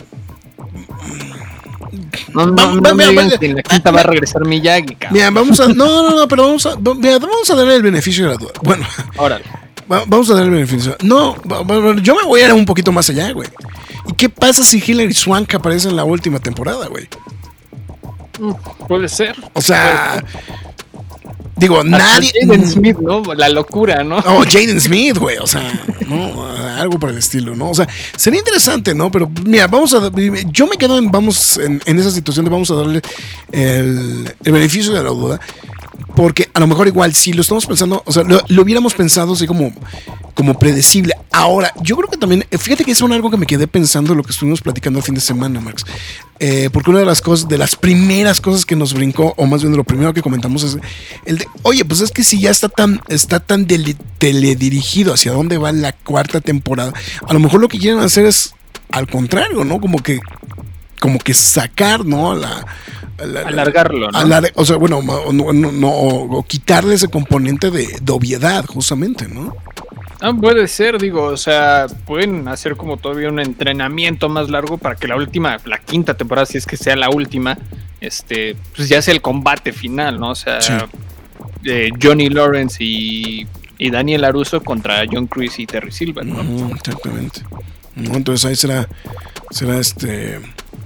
No, no, vamos, no, no mira, me digan mira, que en la quinta va a regresar Miyagi, cabrón. mira, vamos a, no, no, no, pero vamos a, mira, vamos a darle el beneficio de la duda. Bueno, Órale. va- vamos a darle el beneficio. No, va- va- yo me voy a ir un poquito más allá, güey. ¿Y qué pasa si Hilary Swank aparece en la última temporada, güey? Mm, Puede ser. O sea, digo, Hasta nadie. Jaden Smith, ¿no? La locura, ¿no? Oh, Jaden Smith, güey, o sea, no, algo por el estilo, ¿no? O sea, sería interesante, ¿no? Pero mira, vamos a, yo me quedo en, vamos, en, en esa situación de vamos a darle el, el beneficio de la duda, porque a lo mejor igual si lo estamos pensando, o sea, lo, lo hubiéramos pensado así como, como predecible. Ahora, yo creo que también, fíjate que es un algo que me quedé pensando lo que estuvimos platicando el fin de semana, Max, eh, porque una de las cosas, de las primeras cosas que nos brincó, o más bien de lo primero que comentamos es el de, oye, pues es que si ya está tan, está tan dele- teledirigido hacia dónde va la cuarta temporada, a lo mejor lo que quieren hacer es al contrario, ¿no? Como que, como que sacar, ¿no? La, la- Alargarlo, ¿no? alar- o sea, bueno, no, no, no, o, o quitarle ese componente de, de obviedad, justamente, ¿no? Ah, puede ser, digo, o sea, pueden hacer como todavía un entrenamiento más largo para que la última, la quinta temporada, si es que sea la última, este, pues ya sea el combate final, ¿no? O sea, Sí. eh, Johnny Lawrence y, y Daniel LaRusso contra John Kreese y Terry Silver, ¿no? Ujú, exactamente. No, entonces ahí será, será este.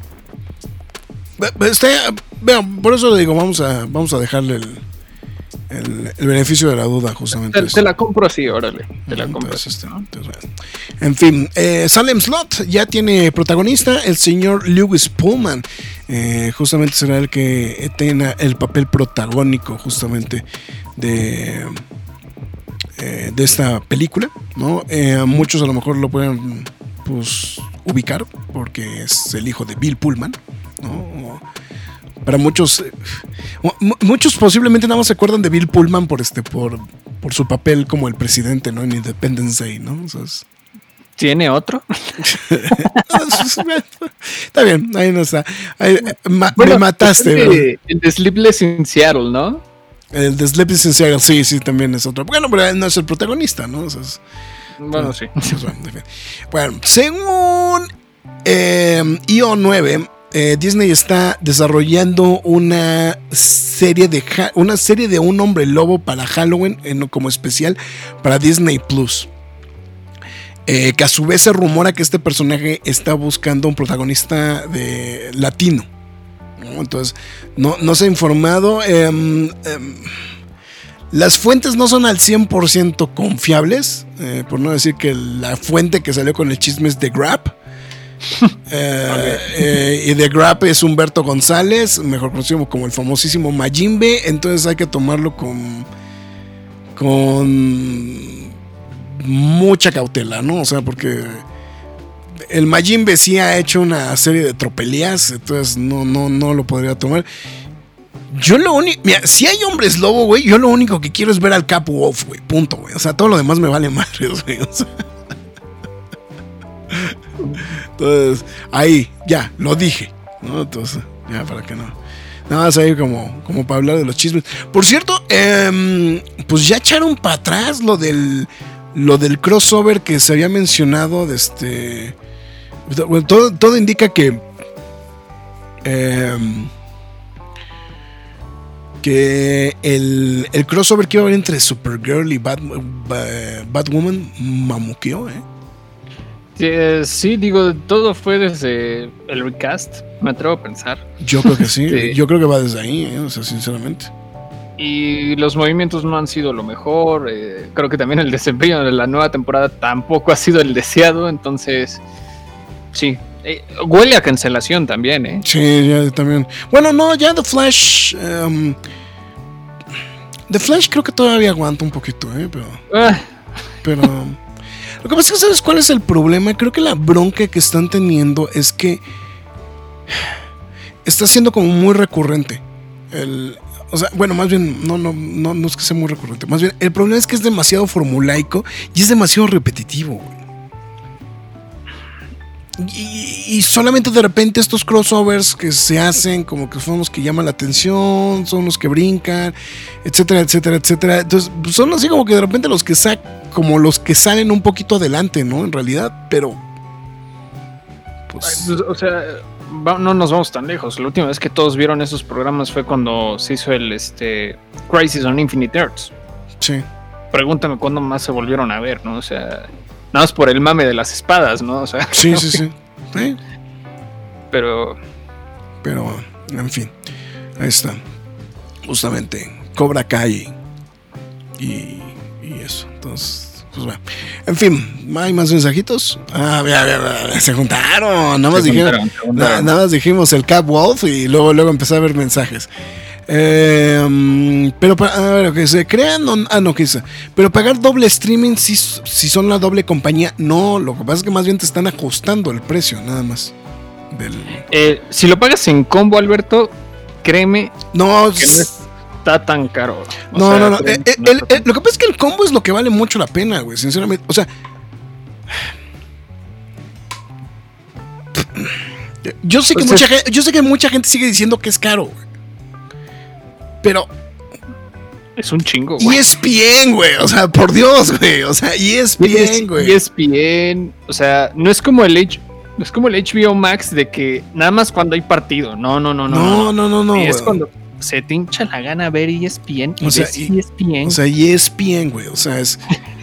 Ve- Este, bueno, por eso digo, vamos a, vamos a dejarle el, el, el beneficio de la duda, justamente. Te, te la compro así, órale, te la compro Entonces, así, este, ¿no? entonces, bueno. En fin, eh, Salem Slot ya tiene protagonista, el señor Lewis Pullman. Eh, justamente será el que tenga el papel protagónico, justamente, de, eh, de esta película, ¿no? Eh, muchos a lo mejor lo pueden, pues, ubicar, porque es el hijo de Bill Pullman, ¿no? Para muchos, eh, mu- muchos posiblemente nada más se acuerdan de Bill Pullman por este, por, por su papel como el presidente, ¿no? En Independence Day, ¿no? O sea, es- ¿Tiene otro? está bien, ahí no está. Ahí, eh, ma- Bueno, me mataste, el ¿verdad? de, el de Sleepless in Seattle, ¿no? El de Sleepy in Seattle, sí, sí, también es otro. Bueno, pero él no es el protagonista, ¿no? O sea, es- Bueno, sí. pues, bueno, en fin. Bueno, según eh, I O nueve, eh, Disney está desarrollando una serie de ja- una serie de un hombre lobo para Halloween en- como especial para Disney Plus. Eh, que a su vez se rumora que este personaje está buscando un protagonista de latino, ¿no? Entonces, no, no se ha informado. em, em, las fuentes no son al cien por ciento confiables, eh, por no decir que la fuente que salió con el chisme es The Grab. Eh, eh, y The Grab es Humberto González, mejor conocido como el famosísimo Majimbe. Entonces hay que tomarlo con, con mucha cautela, ¿no? O sea, porque el Majimbe sí ha hecho una serie de tropelías, entonces no, no, no lo podría tomar. Yo lo único, mira, si hay hombres lobo, güey, yo lo único que quiero es ver al Capo Wolf, güey, punto, güey. O sea, todo lo demás me vale madres, güey. O sea. Entonces, ahí, ya, lo dije, ¿no? Entonces, ya, para que no. Nada más ahí como, como para hablar de los chismes. Por cierto, eh, pues ya echaron para atrás lo del, lo del crossover que se había mencionado de este. Bueno, todo, todo indica que. Eh, que el, el crossover que iba a haber entre Supergirl y Bat, Bat, Batwoman mamuqueó, ¿eh? Sí, eh, sí, digo, todo fue desde el recast, me atrevo a pensar. Yo creo que sí, Sí. yo creo que va desde ahí, ¿eh? O sea, sinceramente. Y los movimientos no han sido lo mejor. eh, creo que también el desempeño de la nueva temporada tampoco ha sido el deseado. Entonces, sí. eh, huele a cancelación también, ¿eh? Sí, ya también. Bueno, no, ya The Flash. Um, The Flash creo que todavía aguanta un poquito, ¿eh? Pero. Ah, Pero. Lo que pasa es que, ¿sabes cuál es el problema? Creo que la bronca que están teniendo es que. Está siendo como muy recurrente. El. O sea, bueno, más bien, no, no, no, no es que sea muy recurrente. Más bien, el problema es que es demasiado formulaico y es demasiado repetitivo, güey. Y, y solamente de repente estos crossovers que se hacen como que son los que llaman la atención, son los que brincan, etcétera, etcétera, etcétera. Entonces son así como que de repente los que sa- como los que salen un poquito adelante, ¿no? En realidad, pero pues, pues, o sea, va, no nos vamos tan lejos. La última vez que todos vieron esos programas fue cuando se hizo el este Crisis on Infinite Earths. Sí. Pregúntame cuándo más se volvieron a ver, ¿no? O sea, nada más por el mame de las espadas, ¿no? O sea, sí, sí, sí, sí. Pero... Pero, en fin, ahí está. Justamente, Cobra Kai y, y eso. Entonces, pues bueno. En fin, ¿hay más mensajitos? Ah, vea, vea, vea, se juntaron. Nada más, Se dijeron, juntaron, se juntaron. nada, nada más dijimos el Cap Wolf y luego, luego empecé a ver mensajes. Eh, pero para, a ver, que se crean o, ah no, que dice, pero pagar doble streaming si, si son la doble compañía, no, lo que pasa es que más bien te están ajustando el precio, nada más. Del... Eh, si lo pagas en combo, Alberto, créeme No, que no está tan caro. O no, sea, no, no. créeme Eh, que no el- está tan- el- lo que pasa es que el combo es lo que vale mucho la pena, güey, sinceramente. O sea, yo sé que Pues mucha es- gente, yo sé que mucha gente sigue diciendo que es caro, güey. Pero Es un chingo, güey. E S P N, güey, o sea, por Dios, güey, o sea, E S P N, güey. E S P N, o sea, no es como el H, no es como el H B O Max de que nada más cuando hay partido. No, no, no, no. No, no, no, no. es güey. cuando se te hincha la gana ver E S P N y O sea, ves y- E S P N. O sea, E S P N, güey, o sea, es...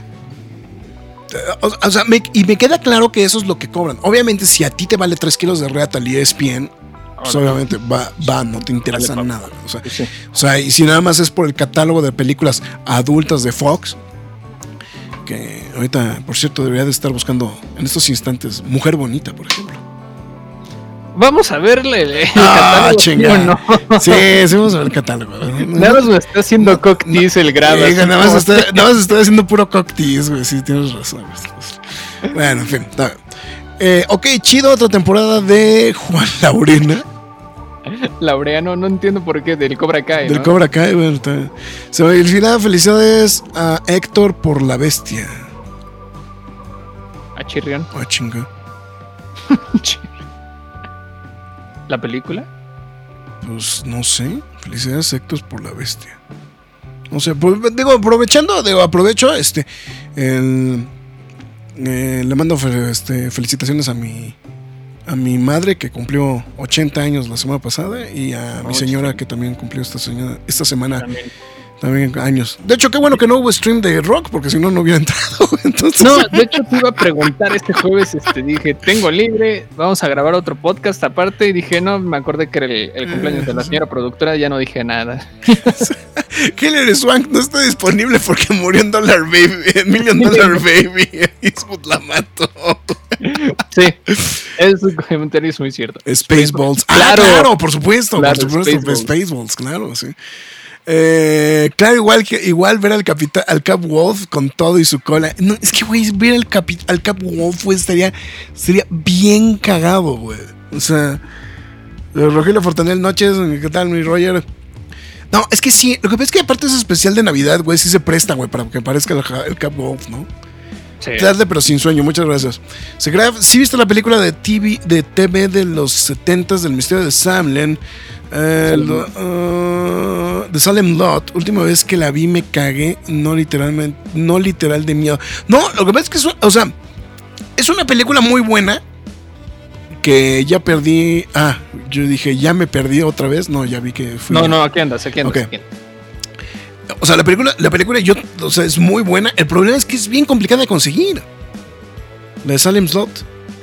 O, o sea, me- y me queda claro que eso es lo que cobran. Obviamente, si a ti te vale tres kilos de reata el E S P N, pues obviamente va, va, no te interesa Vale, nada. O sea, Sí. o sea, y si nada más es por el catálogo de películas adultas de Fox, que ahorita, por cierto, debería de estar buscando en estos instantes Mujer Bonita, por ejemplo. Vamos a verle el, el Ah, catálogo, chingada. ¿sí o no? Sí, sí, vamos a ver el catálogo. Nada más me está haciendo cocktease el grado. Sí, así nada, más como- estoy, nada más estoy haciendo puro cocktease, güey. Sí, tienes razón. güey. Bueno, en fin. Está bien. Eh, ok, chido, otra temporada de Juan Laurena. Laureano, no entiendo por qué, del Cobra Kai, Del ¿no? Cobra Kai, bueno, está bien. Se va a ir felicidades a Héctor por la bestia. A Chirrión. Ah, chinga. ¿La película? Pues no sé. Felicidades, Héctor, por la bestia. No sé, pues, digo, aprovechando, digo, aprovecho, este, el, eh, le mando fe- este, felicitaciones a mi, a mi madre que cumplió ochenta años la semana pasada y a mi Oh, señora sí. que también cumplió esta, señora, esta semana También. también años. De hecho, qué bueno que no hubo stream de rock porque si no, no hubiera entrado. Entonces, No, de hecho te iba a preguntar este jueves, este, dije, tengo libre, vamos a grabar otro podcast aparte, y dije, no, me acordé que era el, el cumpleaños de la señora productora, ya no dije nada. Hilary Swank no está disponible porque murió en Dollar Baby, en Million Dollar Baby. Eastwood la mató. Sí, es un comentario es muy cierto. Spaceballs. Ah, Claro. claro, por supuesto, Claro, por supuesto, Spaceballs. Spaceballs, claro, sí. Eh, claro, igual que igual ver al capitán, al Cap Wolf con todo y su cola. No, es que güey, ver al, capi- al Cap Wolf güey, estaría sería bien cagado, güey. O sea, Rogelio Fortanel, noches, ¿qué tal, mi Roger? No, es que sí, lo que pasa es que aparte es especial de Navidad, güey, sí se presta, güey, para que parezca el, el Cap Wolf, ¿no? Sí. Tarde pero sin sueño, muchas gracias. Se graba, ¿sí viste la película de T V de T V de los setentas del misterio de Salem? Eh, lo- uh, de Salem Lot. Última vez que la vi me cagué, no literalmente, no literal de miedo. No, lo que pasa es que es, un- o sea, es una película muy buena que ya perdí. Ah, yo dije, ya me perdí otra vez. No, ya vi que fui. No, no, aquí andas, aquí andas. Ok. Aquí andas. O sea, la película, la película yo, o sea, es muy buena. El problema es que es bien complicada de conseguir. La de Salem Slot.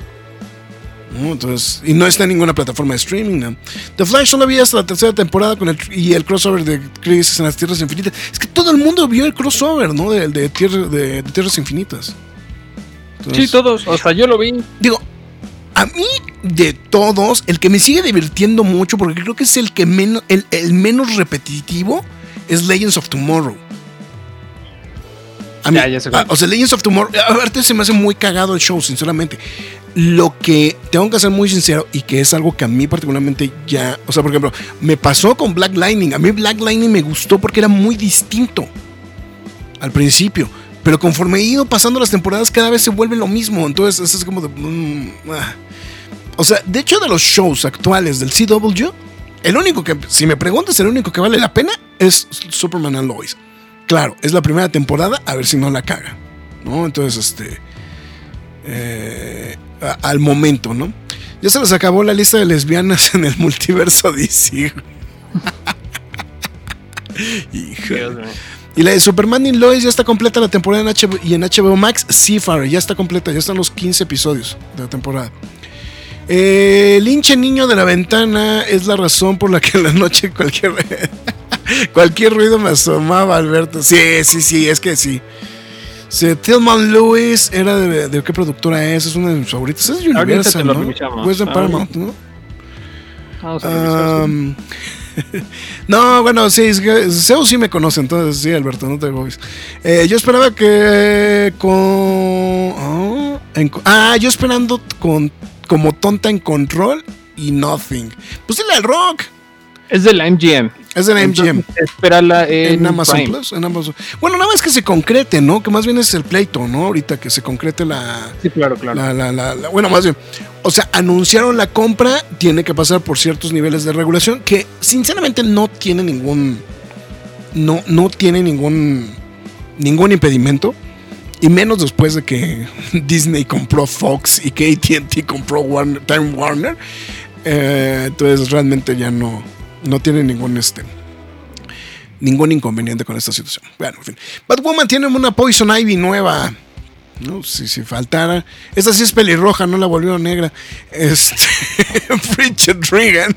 No, entonces, y no está en ninguna plataforma de streaming. ¿no? The Flash solo vi hasta la tercera temporada con el, y el crossover de Crisis en las Tierras Infinitas. Es que todo el mundo vio el crossover, ¿no? De, de, tierra, de, de Tierras Infinitas. Entonces, Sí, todos, o sea, yo lo vi. Digo, a mí, de todos, el que me sigue divirtiendo mucho, porque creo que es el que menos, el, el menos repetitivo, es Legends of Tomorrow. A mí, Ya, ya sé cuál. ah, o sea, Legends of Tomorrow, aparte se me hace muy cagado el show, sinceramente. Lo que tengo que ser muy sincero y que es algo que a mí particularmente ya, o sea, por ejemplo, me pasó con Black Lightning. A mí Black Lightning me gustó porque era muy distinto al principio. Pero conforme he ido pasando las temporadas, cada vez se vuelve lo mismo. Entonces, eso es como de. Mm, ah. O sea, de hecho, de los shows actuales del C W, el único que, si me preguntas, el único que vale la pena es Superman and Lois. Claro, es la primera temporada, a ver si no la caga, ¿no? Entonces, este. Eh, a- al momento, ¿no? Ya se les acabó la lista de lesbianas en el multiverso D C. Híjole. Y la de Superman y Lois ya está completa la temporada en H B O, y en H B O Max, Seafarer ya está completa, ya están los quince episodios de la temporada. Eh, el hinche niño de la ventana es la razón por la que en la noche cualquier cualquier ruido me asomaba, Alberto. Sí, sí, sí, es que sí. Sí, Tillman Lewis era de, de qué productora es, es una de mis favoritas. Es Universal, ¿no? Pues de Paramount, ¿no? Vamos a um, no, bueno, sí, Seo sí me conoce, entonces sí, Alberto, no te voy. Eh, yo esperaba que con oh, en, ah, yo esperando con como tonta en Control y Nothing. Pues dile al Rock. Es de la M G M. Es de la M G M. Espérala en, en Amazon Prime. Plus. En Amazon. Bueno, nada más que se concrete, ¿no? Que más bien es el pleito, ¿no? Ahorita que se concrete la. Sí, claro, claro. La, la, la, la, bueno, más bien. O sea, anunciaron la compra, tiene que pasar por ciertos niveles de regulación que, sinceramente, no tiene ningún. No, no tiene ningún. Ningún impedimento. Y menos después de que Disney compró Fox y que A T and T compró Warner, Time Warner. Eh, entonces, realmente ya no. No tiene ningún este ningún inconveniente con esta situación. Bueno, en fin. Batwoman tiene una Poison Ivy nueva. No, si, si faltara. Esta sí es pelirroja, no la volvieron negra. Este Bridget Regan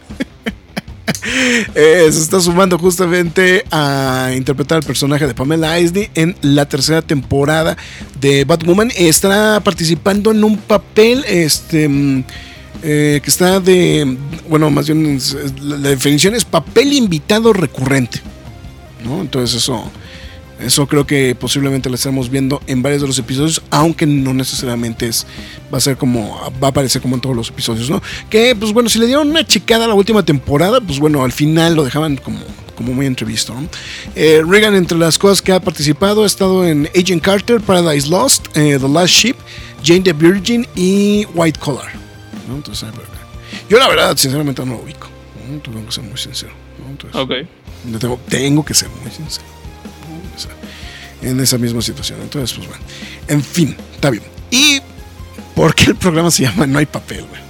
eh, se está sumando justamente a interpretar el personaje de Pamela Isley en la tercera temporada de Batwoman. Estará participando en un papel este Eh, que está de, bueno, más bien la definición es papel invitado recurrente, ¿no? Entonces eso, eso creo que posiblemente lo estaremos viendo en varios de los episodios, aunque no necesariamente es, va a ser como, va a aparecer como en todos los episodios, ¿no? Que, pues bueno, si le dieron una checada a la última temporada, pues bueno, al final lo dejaban como, como muy entrevisto, ¿no? Eh, Regan, entre las cosas que ha participado, ha estado en Agent Carter, Paradise Lost, eh, The Last Ship, Jane the Virgin y White Collar. ¿no? Entonces, yo la verdad, sinceramente no lo ubico, ¿no? Tengo que ser muy sincero, ¿no? Entonces, okay. tengo, tengo que ser muy sincero, ¿no? O sea, en esa misma situación. Entonces, pues bueno, en fin, está bien. ¿Y por qué el programa se llama No hay papel, güey?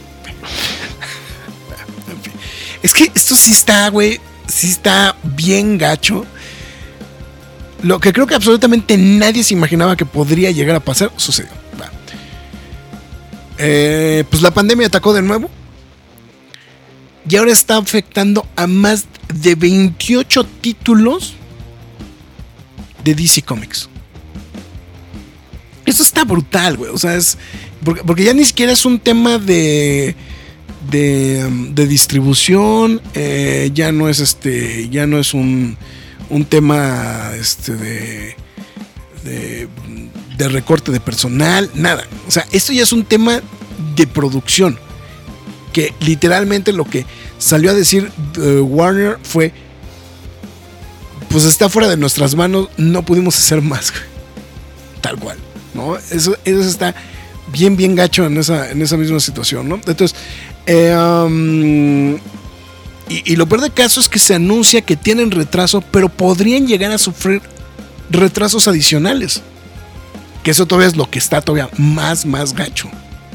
En fin. Es que esto sí está, güey, sí está bien gacho. Lo que creo que absolutamente nadie se imaginaba que podría llegar a pasar, sucedió. Eh, pues la pandemia atacó de nuevo y ahora está afectando a más de veintiocho títulos de D C Comics. Eso está brutal, güey. O sea, es porque, porque ya ni siquiera es un tema de de, de distribución, eh, ya no es este, ya no es un un tema este de de de recorte de personal, nada. O sea, esto ya es un tema de producción. Que literalmente lo que salió a decir uh, Warner fue: pues está fuera de nuestras manos, no pudimos hacer más. Tal cual, ¿no? Eso, eso está bien, bien gacho en esa, en esa misma situación, ¿no? Entonces, eh, um, y, y lo peor del caso es que se anuncia que tienen retraso, pero podrían llegar a sufrir retrasos adicionales. Que eso todavía es lo que está todavía más, más gacho.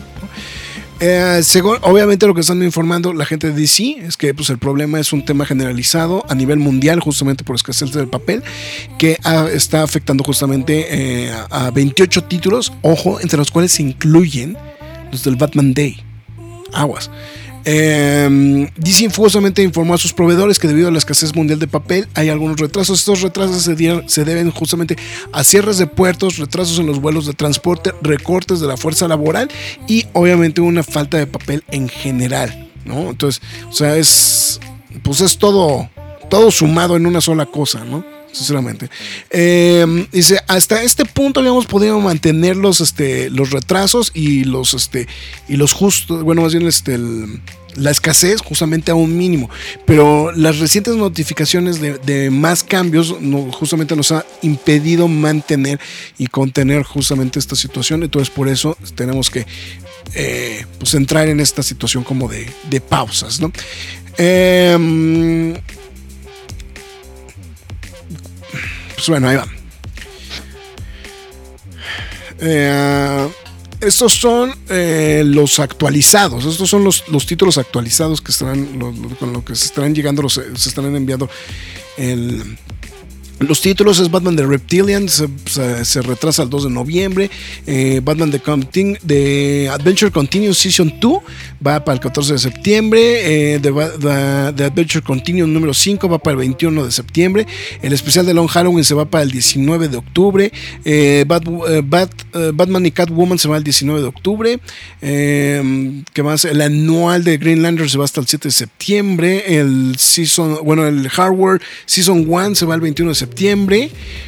Eh, según, obviamente lo que están informando la gente de D C es que pues, el problema es un tema generalizado a nivel mundial, justamente por escasez del papel, que ah, está afectando justamente eh, a veintiocho títulos, ojo, entre los cuales se incluyen los del Batman Day. Aguas. Eh, D C justamente informó a sus proveedores que debido a la escasez mundial de papel hay algunos retrasos. Estos retrasos se, dieron, se deben justamente a cierres de puertos, retrasos en los vuelos de transporte, recortes de la fuerza laboral y obviamente una falta de papel en general, ¿no? Entonces, o sea, es pues es todo todo sumado en una sola cosa, ¿no? Sinceramente. Eh, dice, hasta este punto habíamos podido mantener los, este, los retrasos y los, este, y los justos, bueno, más bien este, el, la escasez justamente a un mínimo. Pero las recientes notificaciones de, de más cambios no, justamente nos ha impedido mantener y contener justamente esta situación. Entonces, por eso tenemos que eh, pues entrar en esta situación como de, de pausas, ¿no? Eh, Pues bueno, ahí va. Eh, estos son eh, los actualizados. Estos son los, los títulos actualizados que estarán, lo, lo, con lo que se estarán llegando, los, se estarán enviando el... Los títulos es Batman The Reptilian, se, se, se retrasa al dos de noviembre. eh, Batman The, Contin- The Adventure Continuum Season dos va para el catorce de septiembre. eh, The, The, The Adventure Continuum número cinco va para el veintiuno de septiembre. El especial de Long Halloween se va para el diecinueve de octubre. eh, Bat, uh, Bat, uh, Batman y Catwoman se va el diecinueve de octubre. eh, ¿Qué más? El anual de Green Lantern se va hasta el siete de septiembre. El season, bueno, el Hardware Season uno se va el veintiuno de septiembre. septiembre.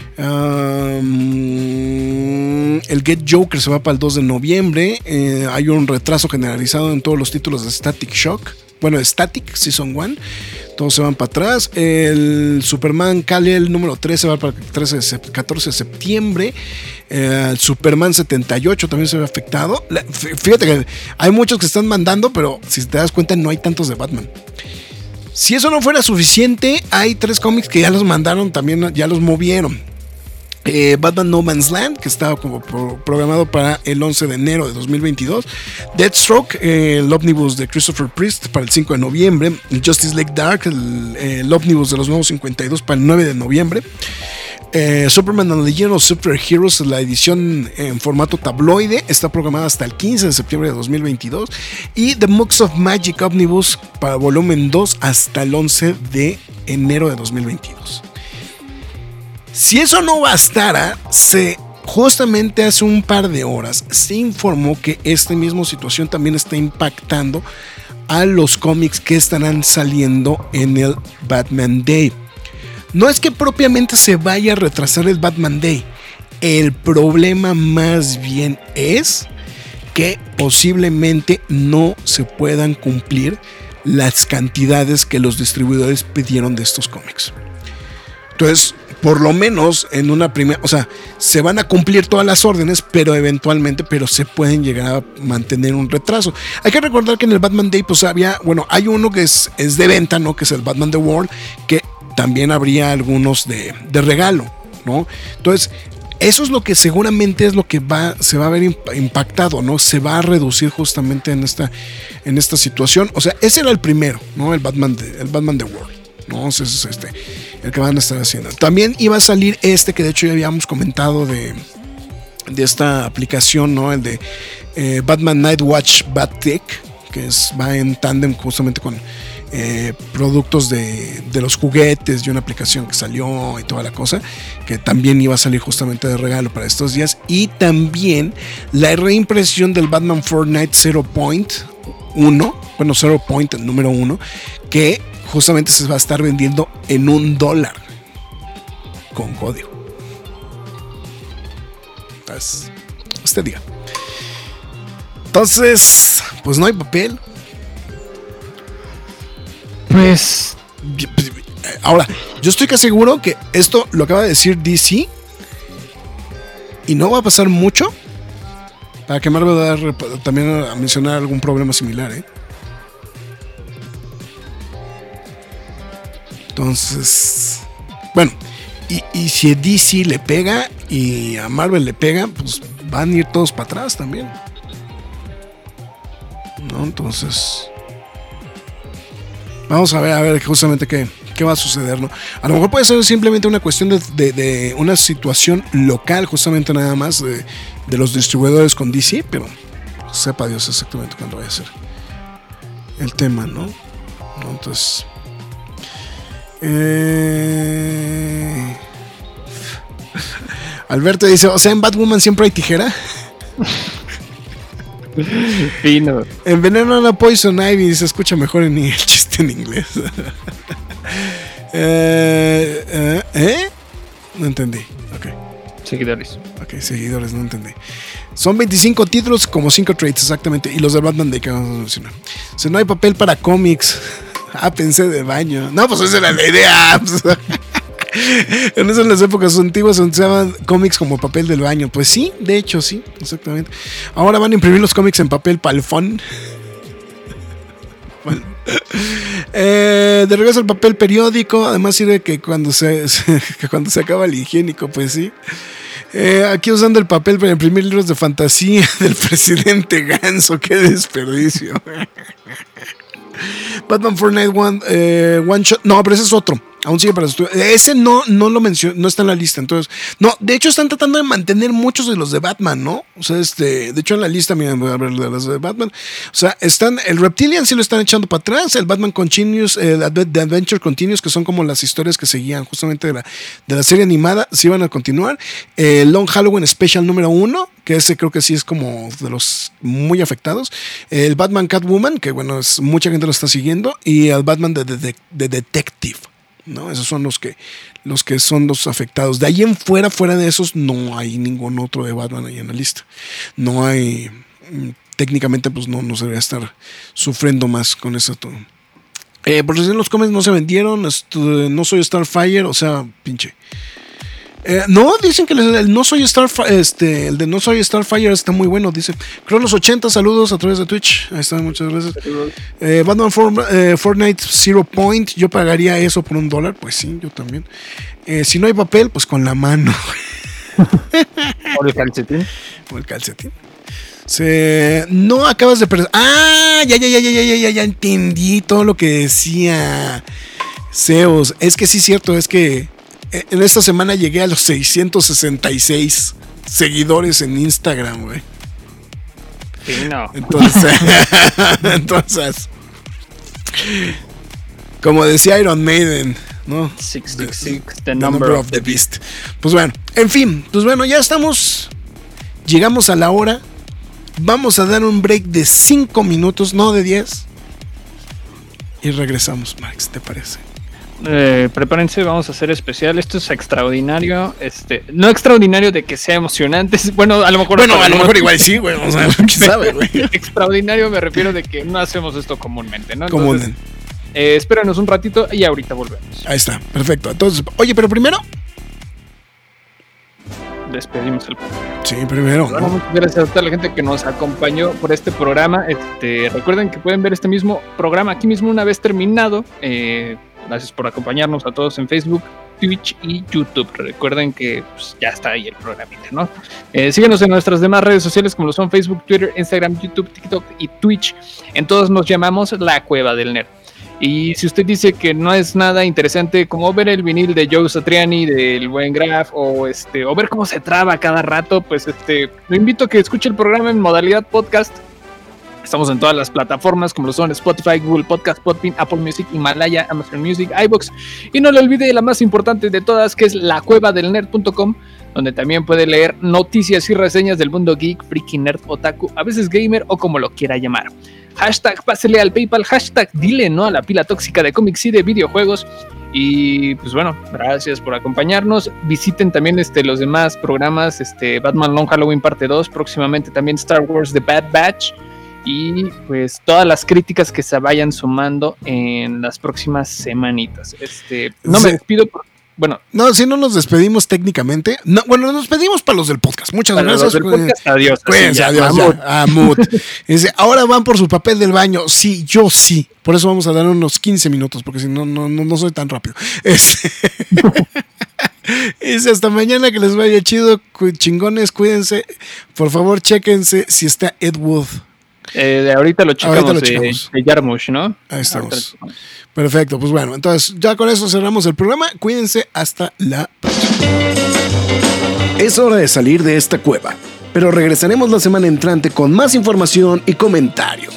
Um, el Get Joker se va para el dos de noviembre. eh, hay un retraso generalizado en todos los títulos de Static Shock, bueno, Static Season uno, todos se van para atrás. El Superman Kal-El número tres se va para el trece de, catorce de septiembre. eh, el Superman setenta y ocho también se ve afectado. La, fíjate que hay muchos que están mandando, pero si te das cuenta no hay tantos de Batman. Si eso no fuera suficiente, hay tres cómics que ya los mandaron, también ya los movieron. Eh, Batman No Man's Land, que estaba como pro- programado para el once de enero de dos mil veintidós. Deathstroke, eh, el ómnibus de Christopher Priest, para el cinco de noviembre. Justice League Dark, el, el ómnibus de los nuevos cincuenta y dos, para el nueve de noviembre. Eh, Superman and the Legion of Super Heroes, la edición en formato tabloide, está programada hasta el quince de septiembre de dos mil veintidós. Y The Mooks of Magic Omnibus para volumen dos hasta el once de enero de dos mil veintidós. Si eso no bastara, se justamente hace un par de horas se informó que esta misma situación también está impactando a los cómics que estarán saliendo en el Batman Day. No es que propiamente se vaya a retrasar el Batman Day. El problema más bien es que posiblemente no se puedan cumplir las cantidades que los distribuidores pidieron de estos cómics. Entonces, por lo menos en una primera, o sea, se van a cumplir todas las órdenes, pero eventualmente, pero se pueden llegar a mantener un retraso. Hay que recordar que en el Batman Day, pues había, bueno, hay uno que es, es de venta, ¿no? Que es el Batman The World, que también habría algunos de, de regalo, ¿no? Entonces, eso es lo que seguramente es lo que va, se va a ver impactado, ¿no? Se va a reducir justamente en esta, en esta situación. O sea, ese era el primero, ¿no? El Batman, de, el Batman The World, ¿no? Ese es este, el que van a estar haciendo. También iba a salir este que de hecho ya habíamos comentado de, de esta aplicación, ¿no? El de eh, Batman Night Watch Bat-Tech, que es, va en tándem justamente con Eh, productos de, de los juguetes y una aplicación que salió y toda la cosa, que también iba a salir justamente de regalo para estos días. Y también la reimpresión del Batman Fortnite Zero Point uno, bueno, Zero Point, el número uno, que justamente se va a estar vendiendo en un dólar con código. Entonces, usted diga. Entonces, pues no hay papel. Pues, ahora, yo estoy casi seguro que esto lo acaba de decir D C y no va a pasar mucho para que Marvel va a dar, también a mencionar algún problema similar, ¿eh? Entonces, bueno, y, y si a D C le pega y a Marvel le pega, pues van a ir todos para atrás también, ¿no? Entonces, vamos a ver, a ver justamente qué, qué va a suceder, ¿no? A lo mejor puede ser simplemente una cuestión de, de, de una situación local, justamente nada más de, de los distribuidores con D C, pero sepa Dios exactamente cuándo vaya a ser el tema, ¿no? ¿No? Entonces, eh... Alberto dice, o sea, en Batwoman siempre hay tijera. fino. Envenenan a Poison Ivy y se escucha mejor en el chiste en inglés. eh, eh, ¿Eh? No entendí. Ok. Seguidores. Ok, seguidores, no entendí. Son veinticinco títulos como cinco trades exactamente. Y los de Batman Day que vamos a mencionar. O sea, no hay papel para cómics. Ah, pensé de baño. No, pues esa era la idea. En esas las épocas antiguas se usaban cómics como papel del baño. Pues sí, de hecho sí, exactamente. Ahora van a imprimir los cómics en papel para el fun. Bueno. Eh, de regreso al papel periódico. Además sirve que cuando se, que cuando se acaba el higiénico, pues sí. Eh, aquí usando el papel para imprimir libros de fantasía del presidente Ganso. ¡Qué desperdicio! Batman Fortnite One, eh, One Shot. No, pero ese es otro. Aún sigue para estudio. Ese no, no lo menciono, no está en la lista. Entonces, no, de hecho están tratando de mantener muchos de los de Batman, ¿no? O sea, este, de hecho en la lista, miren, voy a ver de los de Batman. O sea, están, el Reptilian sí lo están echando para atrás, el Batman Continues, el The Adventure Continues, que son como las historias que seguían justamente de la, de la serie animada, sí van a continuar. El Long Halloween Special número uno, que ese creo que sí es como de los muy afectados. El Batman Catwoman, que bueno, es, mucha gente lo está siguiendo. Y el Batman de, de, de, de Detective. ¿No? Esos son los que, los que son los afectados. De ahí en fuera, fuera de esos, no hay ningún otro de Batman ahí en la lista. No hay, técnicamente, pues no, no se debería estar sufriendo más con eso todo. Eh, por recién los cómics no se vendieron. Esto, no soy Starfire, o sea, pinche. Eh, no, dicen que el, el no soy Starfire, este, el de no soy Starfire está muy bueno, dice. Creo los ochenta, saludos a través de Twitch. Ahí están, muchas gracias. Eh, Batman for, eh, Fortnite Zero Point, yo pagaría eso por un dólar, pues sí, yo también. Eh, si no hay papel, pues con la mano. ¿O el calcetín? O el calcetín. Se, no acabas de perder. Ah, ya, ya, ya, ya, ya, ya, ya entendí todo lo que decía Zeus. Es que sí es cierto, es que en esta semana llegué a los seiscientos sesenta y seis seguidores en Instagram, güey. Sí, no. Entonces, entonces, como decía Iron Maiden, ¿no? six six six, the, the number, number of the beast. Pues bueno, en fin, pues bueno, ya estamos, llegamos a la hora. Vamos a dar un break de cinco minutos, no de diez. Y regresamos, Max, ¿te parece? Eh, prepárense, vamos a hacer especial. Esto es extraordinario. Este, no extraordinario de que sea emocionante. Bueno, a lo mejor. Bueno, a lo mejor igual sí, güey. O sea, ¿quién sabe, güey? Extraordinario me refiero de que no hacemos esto comúnmente, ¿no? Entonces, Común. eh, espéranos un ratito y ahorita volvemos. Ahí está, perfecto. Entonces, oye, pero primero. Despedimos el programa. Sí, primero. Bueno, muchas gracias a toda la gente que nos acompañó por este programa. Este, recuerden que pueden ver este mismo programa aquí mismo una vez terminado. Eh, Gracias por acompañarnos a todos en Facebook, Twitch y YouTube. Recuerden que pues, ya está ahí el programita, ¿no? Eh, síguenos en nuestras demás redes sociales como lo son Facebook, Twitter, Instagram, YouTube, TikTok y Twitch. En todos nos llamamos La Cueva del Nerd. Y si usted dice que no es nada interesante como ver el vinil de Joe Satriani, del buen Graf, o este, o ver cómo se traba cada rato, pues este, lo invito a que escuche el programa en modalidad podcast. Estamos en todas las plataformas como lo son Spotify, Google Podcast, Podbean, Apple Music, Himalaya, Amazon Music, iVoox. Y no le olvide la más importante de todas, que es la cueva del nerd punto com, donde también puede leer noticias y reseñas del mundo geek, freaky, nerd, otaku, a veces gamer o como lo quiera llamar. Hashtag pásele al PayPal, hashtag dile no a la pila tóxica de cómics y de videojuegos. Y pues bueno, gracias por acompañarnos. Visiten también este, los demás programas, este, Batman Long Halloween parte dos, próximamente también Star Wars The Bad Batch. Y pues todas las críticas que se vayan sumando en las próximas semanitas. Este, no sí. me despido por, bueno. No, si no nos despedimos técnicamente. No, bueno, nos despedimos para los del podcast. Muchas para gracias. Los del podcast, adiós. Cuídense, ya, adiós. Ya, Amut. Dice, ahora van por su papel del baño. Sí, yo sí. Por eso vamos a dar unos quince minutos, porque si no, no, no, no soy tan rápido. Este. Dice, hasta mañana, que les vaya chido. Chingones, cuídense. Por favor, chéquense si está Ed Wood. Eh, de ahorita lo checamos, ahorita lo de, checamos. de Yarmush, ¿no? Ahí estamos. Perfecto, pues bueno, entonces ya con eso cerramos el programa. Cuídense, hasta la próxima. Es hora de salir de esta cueva, pero regresaremos la semana entrante con más información y comentarios.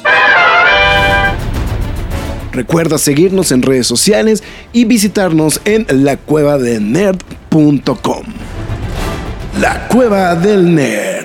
Recuerda seguirnos en redes sociales y visitarnos en la cueva del nerd punto com. La Cueva del Nerd.